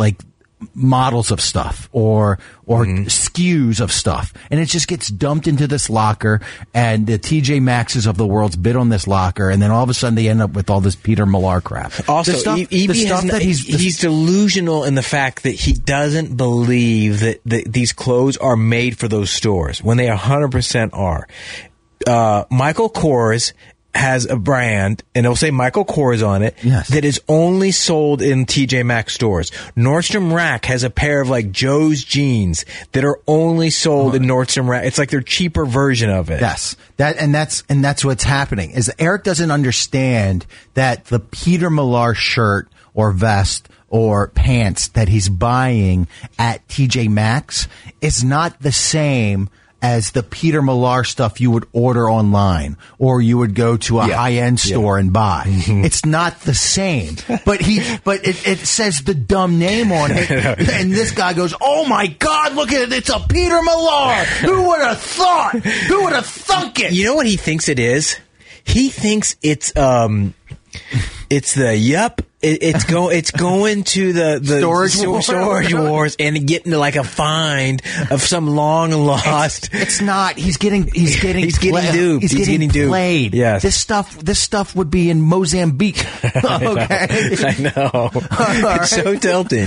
models of stuff or SKUs of stuff, and it just gets dumped into this locker, and the TJ Maxxes of the world's bid on this locker, and then all of a sudden they end up with all this Peter Millar crap. Also, he's delusional in the fact that he doesn't believe that these clothes are made for those stores when they 100% are. Michael Kors has a brand, and it'll say Michael Kors on it, that is only sold in TJ Maxx stores. Nordstrom Rack has a pair of like Joe's jeans that are only sold in Nordstrom Rack. It's like their cheaper version of it. Yes. That's what's happening. Is Eric doesn't understand that the Peter Millar shirt or vest or pants that he's buying at TJ Maxx is not the same as the Peter Millar stuff you would order online, or you would go to a high-end store and buy. It's not the same. But it says the dumb name on it, and this guy goes, "Oh my God, look at it! It's a Peter Millar! Who would have thought? Who would have thunk it?" You know what he thinks it is? He thinks it's the It's going to the storage wars and getting to like a find of some long lost. It's not. He's getting duped. He's getting duped. Played. Yes. This stuff would be in Mozambique. Okay. I know. It's so tilting.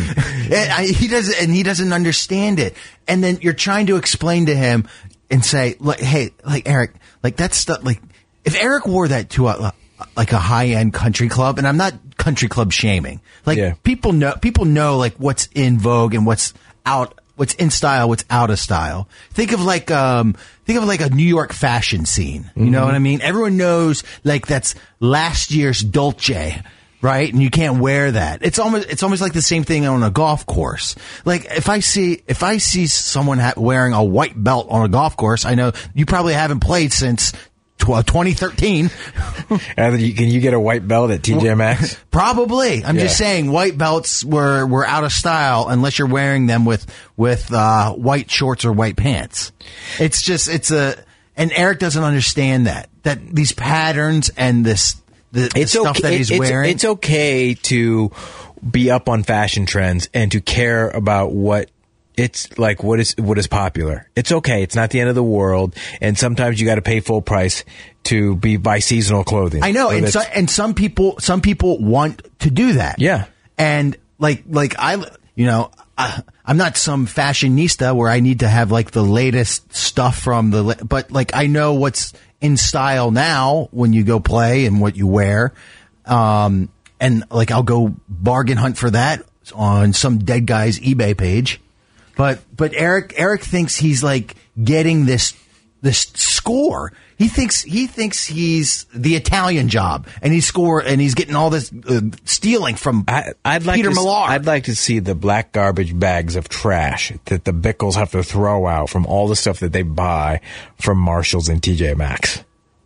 He doesn't understand it. And then you're trying to explain to him and say, like, hey, like Eric, like that stuff, like if Eric wore that to a high-end country club, and I'm not country club shaming. Like people know like what's in vogue and what's in style, what's out of style. Think of like a New York fashion scene. You know what I mean? Everyone knows like that's last year's Dolce, right? And you can't wear that. It's almost like the same thing on a golf course. Like if I see someone wearing a white belt on a golf course, I know you probably haven't played since 2013. Can you get a white belt at TJ Maxx? Probably. I'm just saying white belts were out of style unless you're wearing them with white shorts or white pants. And Eric doesn't understand that these patterns and the stuff that he's wearing. It's okay to be up on fashion trends and to care about what it's like what is popular. It's okay. It's not the end of the world. And sometimes you got to pay full price to buy seasonal clothing. I know. So and some people want to do that. Yeah. And like I'm not some fashionista where I need to have like the latest stuff but like I know what's in style now when you go play and what you wear. And like I'll go bargain hunt for that on some dead guy's eBay page. But Eric thinks he's like getting this score. He thinks he's the Italian Job, and he's getting all this stealing from Peter Millar. I'd like to see the black garbage bags of trash that the Bickles have to throw out from all the stuff that they buy from Marshalls and TJ Maxx.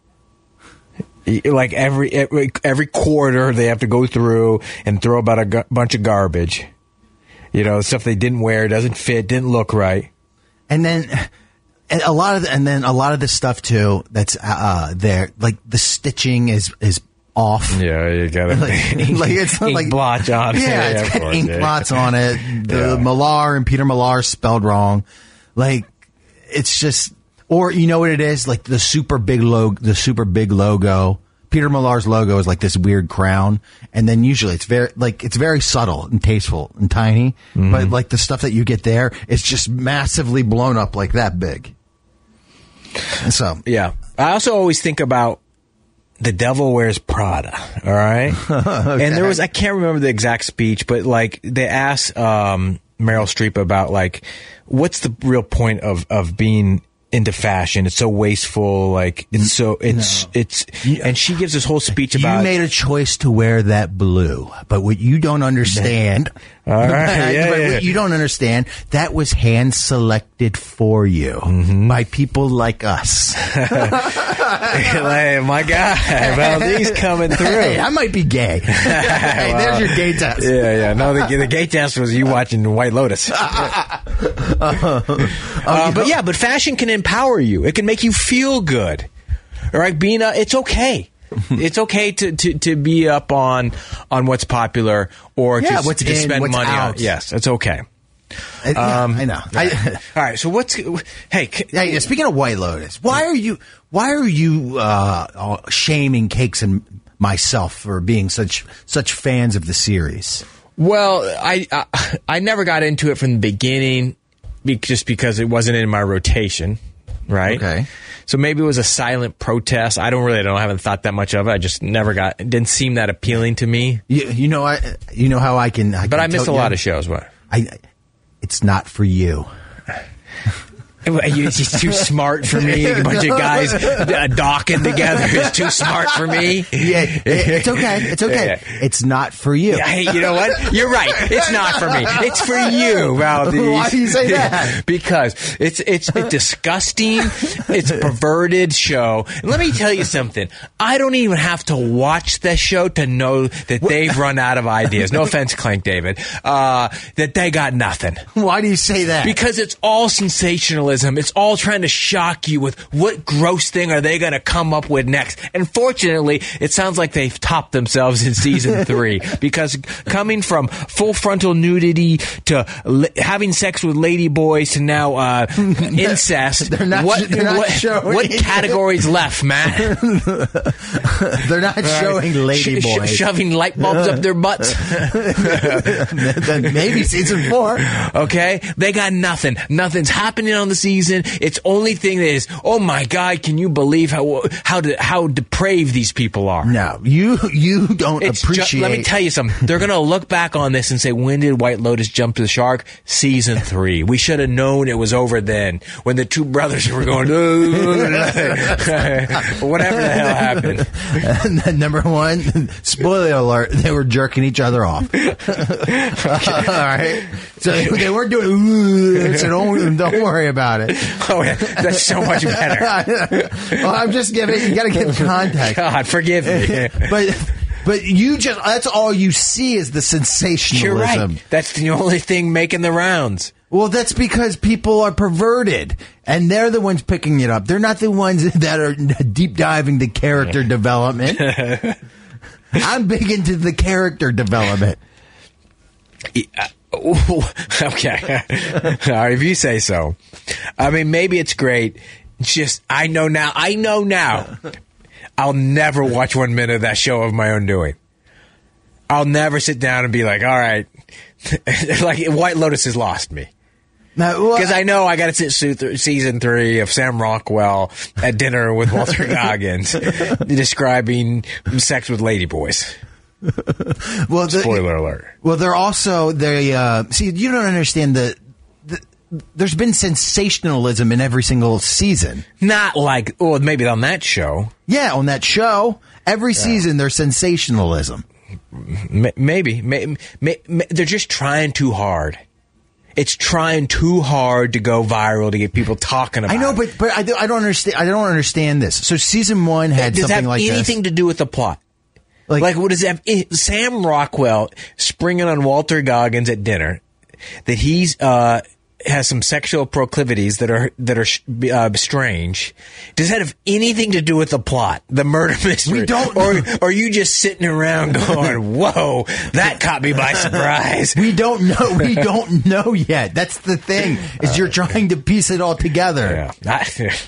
Like every quarter, they have to go through and throw about a bunch of garbage. You know, stuff they didn't wear, doesn't fit, didn't look right. And a lot of this stuff too that's there, like the stitching is off. Yeah, you got it. Like it's not ink like blotch on it. Yeah, it's got ink blots on it. The Millar and Peter Millar spelled wrong. Like it's just, or you know what it is? Like the super big logo. Peter Millar's logo is like this weird crown, and then usually it's very subtle and tasteful and tiny, but like the stuff that you get there is just massively blown up like that big. And so yeah, I also always think about The Devil Wears Prada. All right, okay. And I can't remember the exact speech, but like they asked Meryl Streep about like what's the real point of being into fashion. It's so wasteful. Like it's and she gives this whole speech about you made a choice to wear that blue, but what you don't understand. All right, what you don't understand, that was hand selected for you by people like us. Hey, my guy, Valdez coming through. Hey, I might be gay. Hey, there's your gay test. Yeah. No, the gay test was you watching White Lotus. But fashion can empower you. It can make you feel good. All right, it's okay. It's okay to be up on what's popular or to spend what's money out. on. Yes, it's okay. I know. All right. So hey, speaking of White Lotus, why are you shaming Cakes and myself for being such fans of the series? Well, I never got into it from the beginning, just because it wasn't in my rotation. Right. Okay. So maybe it was a silent protest. I haven't thought that much of it. I just it didn't seem that appealing to me. You know how I can. But I missed a lot of shows. What? It's not for you. He's too smart for me. A bunch of guys docking together is too smart for me. Yeah, it's okay. It's okay. Yeah. It's not for you. Yeah, hey, you know what? You're right. It's not for me. It's for you, Valdez. Why do you say that? Because it's disgusting. It's a perverted show. And let me tell you something. I don't even have to watch the show to know that they've run out of ideas. No offense, Clank David. That they got nothing. Why do you say that? Because it's all sensationalism. sensationalism. It's all trying to shock you with what gross thing are they going to come up with next. And fortunately, it sounds like they've topped themselves in season 3 because coming from full frontal nudity to having sex with ladyboys to now incest, what categories left, Matt? They're not showing ladyboys. Shoving light bulbs up their butts. Maybe season 4. Okay, they got nothing. Nothing's happening on the season. Its only thing is, oh my God, can you believe how depraved these people are? No, you don't appreciate. Let me tell you something. They're gonna look back on this and say, when did White Lotus jump to the shark? Season 3. We should have known it was over then when the two brothers were going. Whatever the hell happened. Number 1, spoiler alert: they were jerking each other off. All right, so they weren't doing. So don't worry about it. Oh yeah, that's so much better. Well, I'm just giving. You got to give context. God, forgive me. But you just—that's all you see is the sensationalism. You're right. That's the only thing making the rounds. Well, that's because people are perverted, and they're the ones picking it up. They're not the ones that are deep diving the character development. I'm big into the character development. Okay. All right, if you say so. I mean, maybe it's great. It's just, I know now. I'll never watch 1 minute of that show of my own doing. I'll never sit down and be like, all right. Like, White Lotus has lost me. Because I know I got to sit season 3 of Sam Rockwell at dinner with Walter Goggins describing sex with ladyboys. Well, spoiler alert. Well, they're also see. You don't understand there's been sensationalism in every single season. Not like maybe on that show. Yeah, on that show, every season there's sensationalism. Maybe they're just trying too hard. It's trying too hard to go viral to get people talking about it. I know, but I don't understand. I don't understand this. So season 1 had something like this. Does it have anything to do with the plot? Like what does it have? Sam Rockwell springing on Walter Goggins at dinner that he's has some sexual proclivities that are strange. Does that have anything to do with the plot, the murder mystery? We don't know. Or are you just sitting around going, "Whoa, that caught me by surprise"? We don't know. We don't know yet. That's the thing. Is you're trying to piece it all together. Yeah.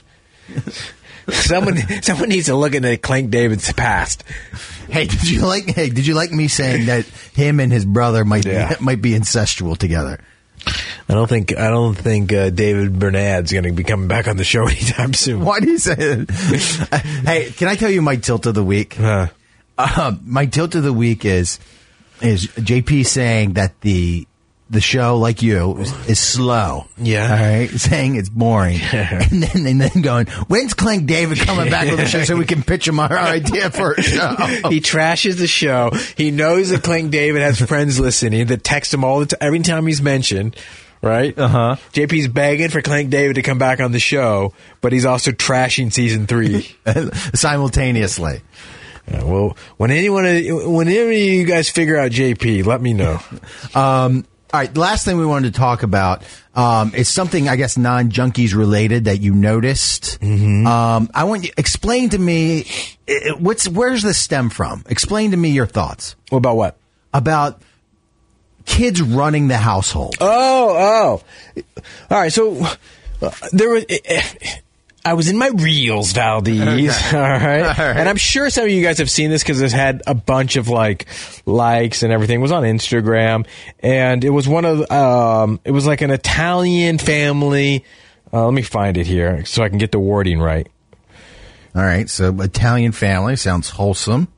Someone needs to look into Clank David's past. Hey, did you like me saying that him and his brother might be incestual together? I don't think David Bernard's going to be coming back on the show anytime soon. Why do you say that? Hey, can I tell you my tilt of the week? My tilt of the week is JP saying that the show, like you, is slow. Yeah. All right. Saying it's boring. and then going, when's Clank David coming back with the show so we can pitch him our idea for a show? He trashes the show. He knows that Clank David has friends listening that text him all the time, every time he's mentioned. Right? Uh-huh. JP's begging for Clank David to come back on the show, but he's also trashing season 3. Simultaneously. Well, whenever you guys figure out JP, let me know. All right, the last thing we wanted to talk about is something, I guess, non-junkies related that you noticed. Mm-hmm. I want you explain to me where's this stem from? Explain to me your thoughts. About what? About kids running the household. Oh. All right, so there was. I was in my reels, Valdez. Okay. All right. And I'm sure some of you guys have seen this because it's had a bunch of likes and everything. It was on Instagram, and it was it was like an Italian family. Let me find it here so I can get the wording right. All right. So Italian family sounds wholesome.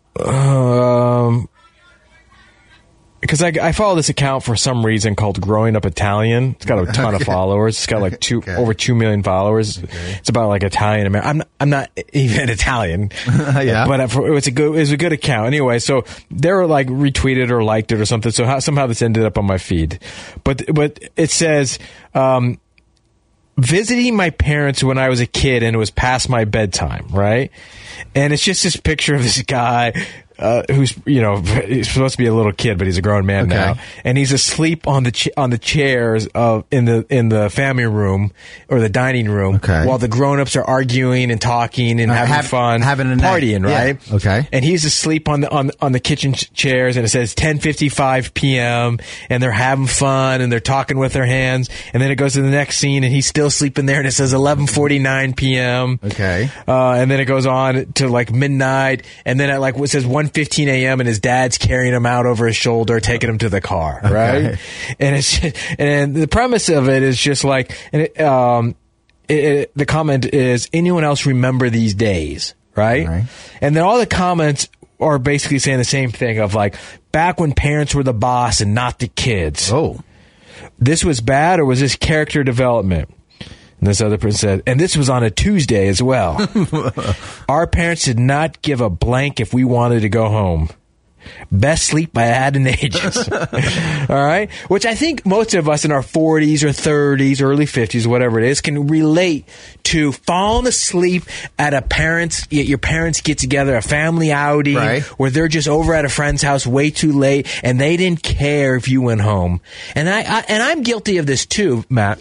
Because I follow this account for some reason called Growing Up Italian. It's got a ton of followers. It's got over 2 million followers. Okay. It's about Italian American. I'm not even Italian. Yeah. But it was a good account. Anyway, so they were retweeted or liked it or something. So somehow this ended up on my feed. But it says, visiting my parents when I was a kid and it was past my bedtime, right? And it's just this picture of this guy who's he's supposed to be a little kid, but he's a grown man now, and he's asleep on the chairs in the family room or the dining room while the grown-ups are arguing and talking and having fun, having a partying, night. right? Yeah. Okay, and he's asleep on the kitchen chairs, and it says 10:55 p.m. and they're having fun and they're talking with their hands, and then it goes to the next scene and he's still sleeping there, and it says 11:49 p.m. Okay, and then it goes on to like midnight, and then at it says 1:15 a.m. and his dad's carrying him out over his shoulder, taking him to the car, right? Okay. And it's just, and the premise of it is just like, and the comment is, anyone else remember these days, right? And then all the comments are basically saying the same thing of like, back when parents were the boss and not the kids. Oh, this was bad, or was this character development? And this other person said, and this was on a Tuesday as well. Our parents did not give a blank if we wanted to go home. Best sleep by Adam Ages. All right? Which I think most of us in our 40s or 30s, early 50s, whatever it is, can relate to falling asleep at your parents get together, a family outing, where they're just over at a friend's house way too late, and they didn't care if you went home. And I'm guilty of this too, Matt.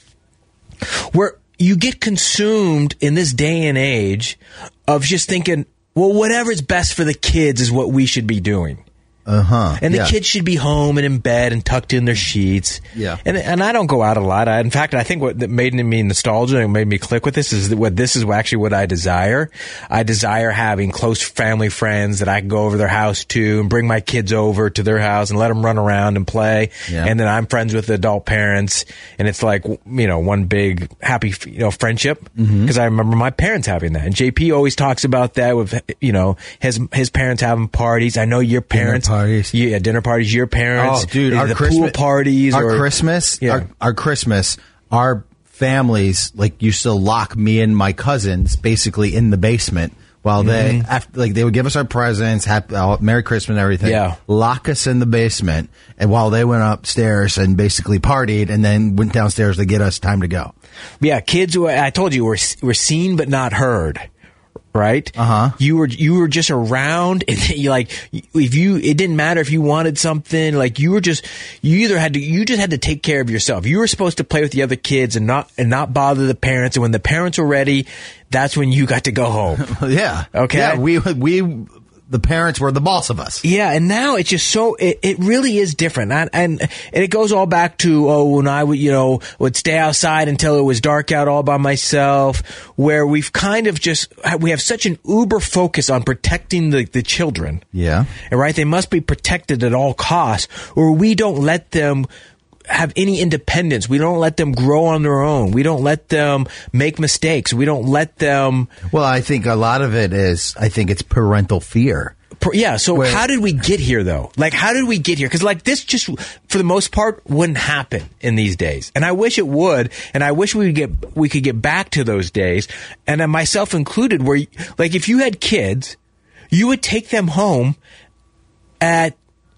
Where you get consumed in this day and age of just thinking, well, whatever's best for the kids is what we should be doing. And the kids should be home and in bed and tucked in their sheets. Yeah. And I don't go out a lot. In fact, I think what made me nostalgic and made me click with this is actually what I desire. I desire having close family friends that I can go over their house to and bring my kids over to their house and let them run around and play. Yeah. And then I'm friends with the adult parents, and it's like, one big happy, friendship. Because I remember my parents having that. And JP always talks about that with, his parents having parties. I know your parents. Parties. Yeah, dinner parties, your parents. Oh, dude, our Christmas pool parties. Our Christmas, our families used to lock me and my cousins basically in the basement while they would give us our presents, Merry Christmas and everything. Lock us in the basement, and while they went upstairs and basically partied, and then went downstairs to get us time to go. Yeah, kids. I told you were seen but not heard. Right? You were just around, and it didn't matter if you wanted something, you just had to take care of yourself. You were supposed to play with the other kids and not bother the parents, and when the parents were ready, that's when you got to go home. Yeah. Okay. Yeah, the parents were the boss of us. Yeah, and now it's just it really is different. And it goes all back to, when I would stay outside until it was dark out all by myself, where we've kind of we have such an uber focus on protecting the children. Yeah. Right? They must be protected at all costs, or we don't let them have any independence. We don't let them grow on their own. We don't let them make mistakes. We don't let them... Well, I think a lot of it is, it's parental fear. Yeah, so how did we get here, though? How did we get here? Because, this just, for the most part, wouldn't happen in these days. And I wish it would, and I wish we could get back to those days, and myself included, where, if you had kids, you would take them home at...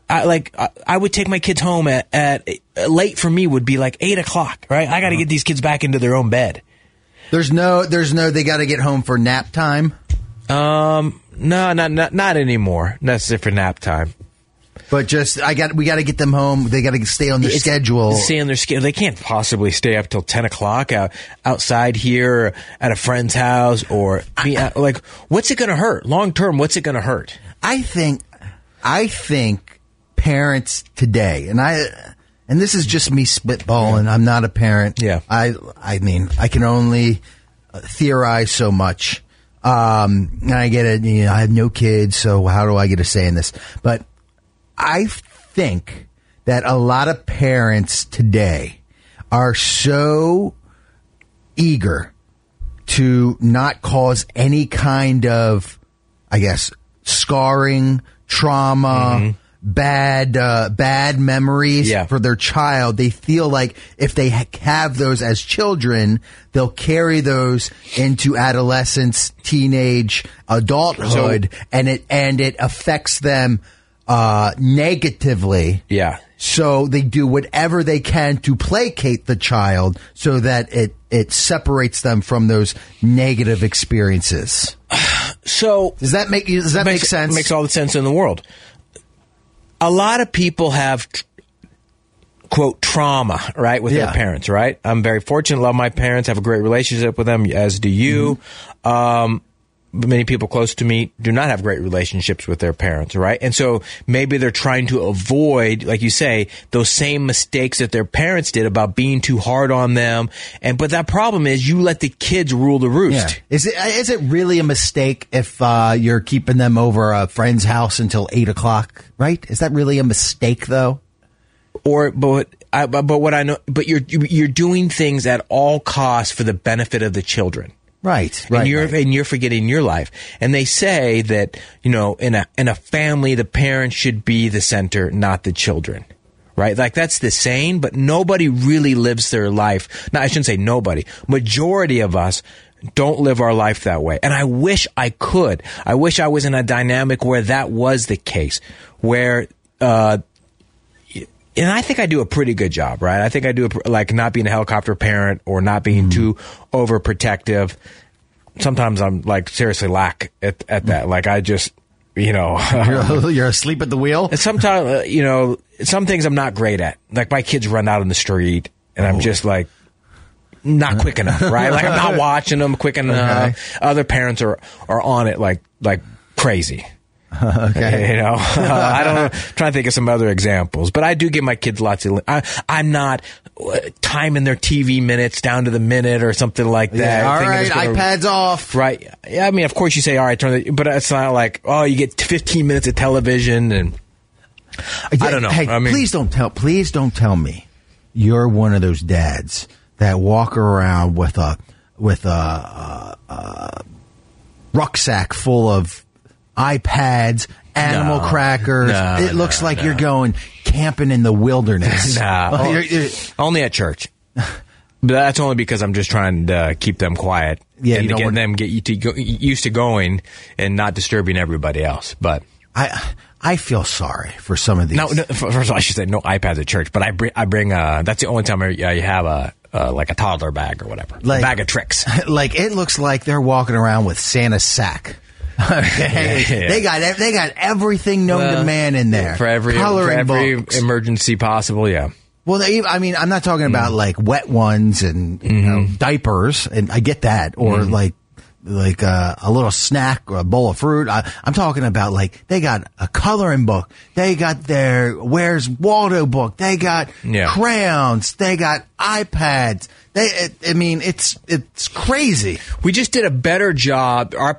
I would take my kids home at late for me would be 8 o'clock, right? I got to get these kids back into their own bed. There's no, they got to get home for nap time. No, not anymore. Necessary for nap time. But we got to get them home. They got to stay on their schedule. Stay on their schedule. They can't possibly stay up till 10 o'clock outside here at a friend's house, or what's it going to hurt long term? What's it going to hurt? I think parents today, and this is just me spitballing. I'm not a parent. Yeah. I mean, I can only theorize so much. And I get it. I have no kids, so how do I get a say in this? But I think that a lot of parents today are so eager to not cause any kind of, scarring, trauma, bad memories for their child. They feel like if they have those as children, they'll carry those into adolescence, teenage, adulthood, and it affects them negatively. Yeah. So they do whatever they can to placate the child so that it separates them from those negative experiences. So Does that make sense? Makes all the sense in the world. A lot of people have, quote, trauma, right, with their parents, right? I'm very fortunate, love my parents, have a great relationship with them, as do you. But many people close to me do not have great relationships with their parents, right? And so maybe they're trying to avoid, like you say, those same mistakes that their parents did about being too hard on them. But that problem is you let the kids rule the roost. Yeah. Is it really a mistake if you're keeping them over a friend's house until 8 o'clock, right? Is that really a mistake, though? But you're doing things at all costs for the benefit of the children. Right. And you're forgetting your life. And they say that, in a family, the parents should be the center, not the children. Right? Like, that's the saying, but nobody really lives their life. No, I shouldn't say nobody. Majority of us don't live our life that way. And I wish I could. I wish I was in a dynamic where that was the case, where, and I think I do a pretty good job, right? I think I do, like, not being a helicopter parent or not being too overprotective. Sometimes I'm, like, seriously lack at that. Like, I just, You're asleep at the wheel? Sometimes, some things I'm not great at. Like, my kids run out in the street, and I'm just, like, not quick enough, right? Like, I'm not watching them quick enough. Okay. Other parents are on it like crazy. Okay. I don't know. Trying to think of some other examples, but I do give my kids lots of. I'm not timing their TV minutes down to the minute or something like that. Yeah, all right, iPad's off. Right. Yeah, I mean, of course you say, all right, but it's not like, oh, you get 15 minutes of television and I don't know. Hey, please don't tell me you're one of those dads that walk around with a rucksack full of iPads, animal crackers. It looks like you're going camping in the wilderness. Only at church. But that's only because I'm just trying to keep them quiet and to get them used to going and not disturbing everybody else. But I feel sorry for some of these. No, first of all, I should say no iPads at church. But I bring that's the only time you have a toddler bag or whatever, a bag of tricks. Like, it looks like they're walking around with Santa's sack. Okay. Yeah. They got everything known to man in there for every emergency possible. Yeah. Well, I'm not talking about like wet ones and diapers, and I get that, or like a little snack or a bowl of fruit. I'm talking about, like, they got a coloring book, they got their Where's Waldo book, they got crayons, they got iPads. It's crazy. We just did a better job. I'm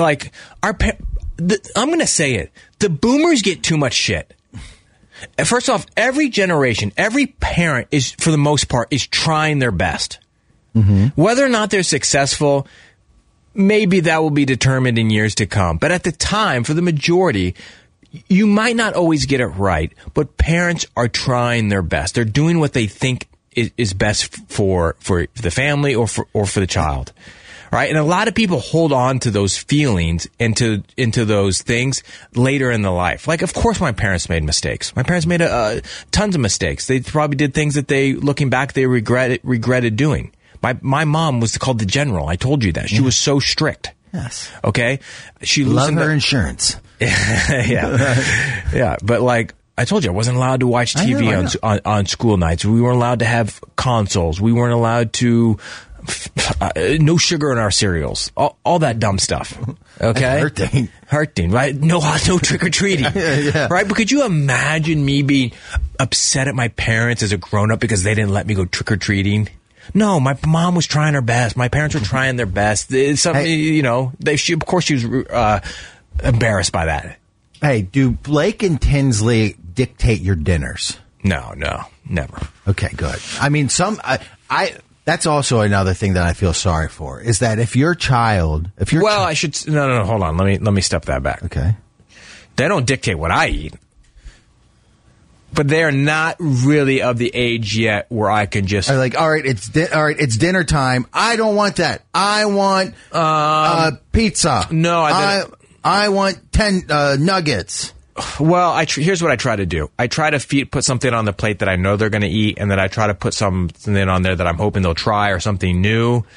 going to say it. The boomers get too much shit. First off, every generation, every parent is, for the most part, is trying their best. Mm-hmm. Whether or not they're successful, maybe that will be determined in years to come. But at the time, for the majority, you might not always get it right, but parents are trying their best. They're doing what they think is best for the family or for the child. Right? And a lot of people hold on to those feelings into those things later in the life. Like, of course my parents made mistakes. My parents made tons of mistakes. They probably did things that looking back, they regretted doing. My mom was called the General. I told you that. She was so strict. Yes. Okay? She loosened her insurance. Yeah. Yeah. But, like, I told you, I wasn't allowed to watch TV on school nights. We weren't allowed to have consoles. We weren't allowed to... no sugar in our cereals. All that dumb stuff. Okay? Hurting, right? No trick-or-treating. Yeah. Right? But could you imagine me being upset at my parents as a grown-up because they didn't let me go trick-or-treating? No, my mom was trying her best. My parents were trying their best. Of course she was embarrassed by that. Hey, do Blake and Tinsley dictate your dinners? No, never. Okay, good. I mean, that's also another thing that I feel sorry for, is that if your child, I should, no, hold on. Let me step that back. Okay. They don't dictate what I eat, but they're not really of the age yet where I can just all right, it's dinner time. I don't want that. I want pizza. No, I want 10 nuggets. Well, here's what I try to do. I try to put something on the plate that I know they're going to eat, and then I try to put something on there that I'm hoping they'll try or something new.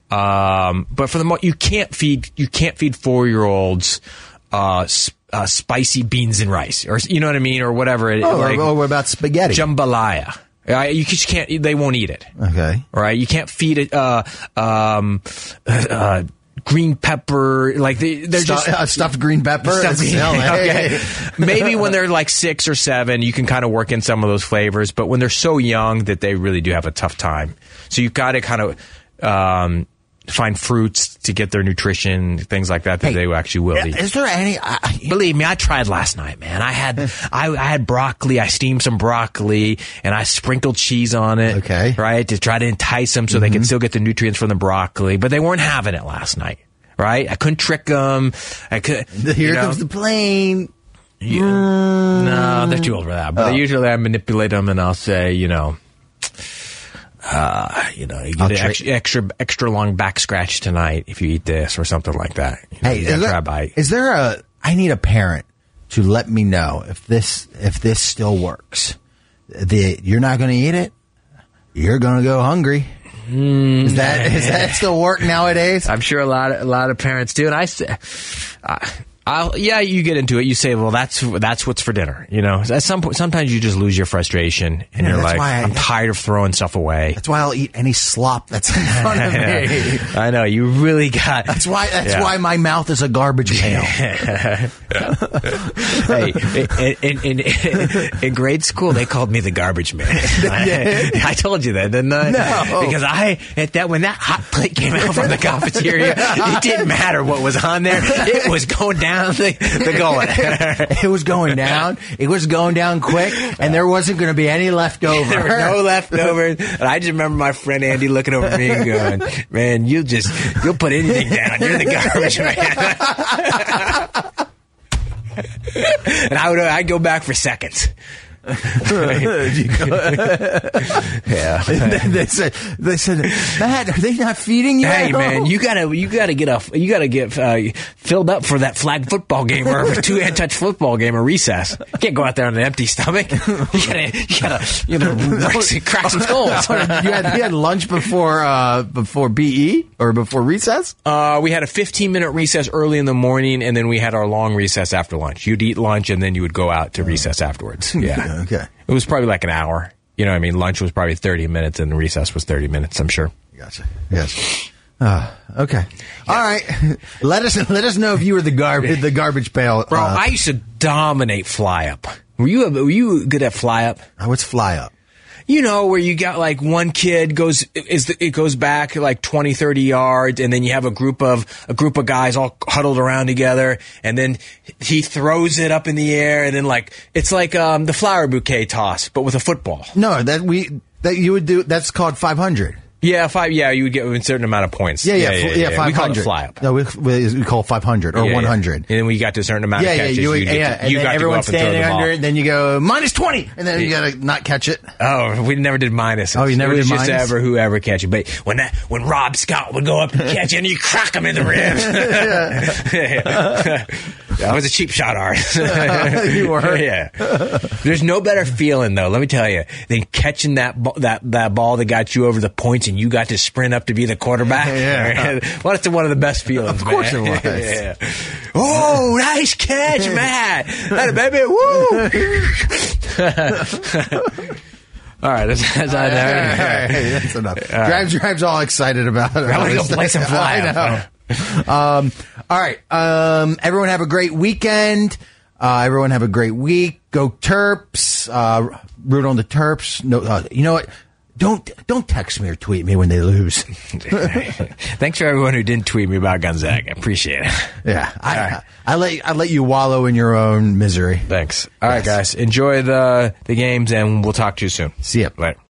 But for the most, you can't feed 4-year-olds spicy beans and rice, or you know what I mean, or whatever. What about spaghetti? Jambalaya. You just can't. They won't eat it. Okay. All right. You can't feed it. Green pepper, like they're just stuffed green pepper. Okay. Maybe when they're like 6 or 7, you can kind of work in some of those flavors. But when they're so young that they really do have a tough time, so you've got to kind of find fruits to get their nutrition, things like that they actually will eat. Is there any? Believe me, I tried last night, man. I had broccoli. I steamed some broccoli and I sprinkled cheese on it. Okay, right, to try to entice them so they could still get the nutrients from the broccoli. But they weren't having it last night. Right, I couldn't trick them. Here comes the plane. No, they're too old for that. But usually I manipulate them and I'll say, you get an extra long back scratch tonight if you eat this or something like that. Is there I need a parent to let me know if this still works. You're not going to eat it. You're going to go hungry. Is that still work nowadays? I'm sure a lot of parents do, and I say, you get into it. You say, well, that's what's for dinner. At some point, sometimes you just lose your frustration, and you're like, I'm tired of throwing stuff away. That's why I'll eat any slop that's in front of me. I know, you really got. That's why my mouth is a garbage pail. Hey, in grade school, they called me the garbage man. I told you that, didn't I? No, because when that hot plate came out from the cafeteria, it didn't matter what was on there. It was going down the gullet. It was going down. It was going down quick, and there wasn't going to be any leftover. There were no leftovers. And I just remember my friend Andy looking over at me and going, "Man, you'll put anything down. You're the garbage man." And I'd go back for seconds. Yeah. They said, Matt, are they not feeding you? Hey man, you gotta get filled up for that flag football game or a 2-hand-touch football game or recess. You can't go out there on an empty stomach. You gotta crack some skulls. You had lunch before PE or before recess? We had a 15-minute recess early in the morning, and then we had our long recess after lunch. You'd eat lunch, and then you would go out to recess afterwards. Yeah. Okay. It was probably like an hour. You know what I mean? Lunch was probably 30 minutes, and recess was 30 minutes, I'm sure. Gotcha. Yes. Okay. All right. Let us know if you were the garbage pail. Bro, I used to dominate fly up. Were you good at fly up? What's fly up? Where you got like one kid goes back like 20, 30 yards, and then you have a group of guys all huddled around together, and then he throws it up in the air, and then it's like the flower bouquet toss, but with a football. No, that you would do. That's called 500. Yeah, 5. Yeah, you would get a certain amount of points. Yeah, 500. We call it fly up. No, we call 500 or 100. And then when you got to a certain amount of catches, you got to go up and throw the standing ball. under it, then you go -20, and then you got to not catch it. Oh, we never did minus. Oh, you never did minus? It was just whoever catch it. But when Rob Scott would go up and catch it, and you crack him in the ribs. That was a cheap shot, Art. You were. Yeah. There's no better feeling, though, let me tell you, than catching that ball that got you over the points, and you got to sprint up to be the quarterback. Yeah. Well, that's one of the best feelings, Of course man. it was. Yeah. Oh, nice catch, Matt. That baby. Woo. All right, that's enough. Drive's all excited about it. I want to go play some fly. I know. All right. Everyone have a great weekend. Everyone have a great week. Go Terps. Root on the Terps. No, you know what? Don't text me or tweet me when they lose. Thanks for everyone who didn't tweet me about Gonzaga. I appreciate it. Yeah, I let you wallow in your own misery. Thanks. All right, guys. Enjoy the games, and we'll talk to you soon. See ya. Bye.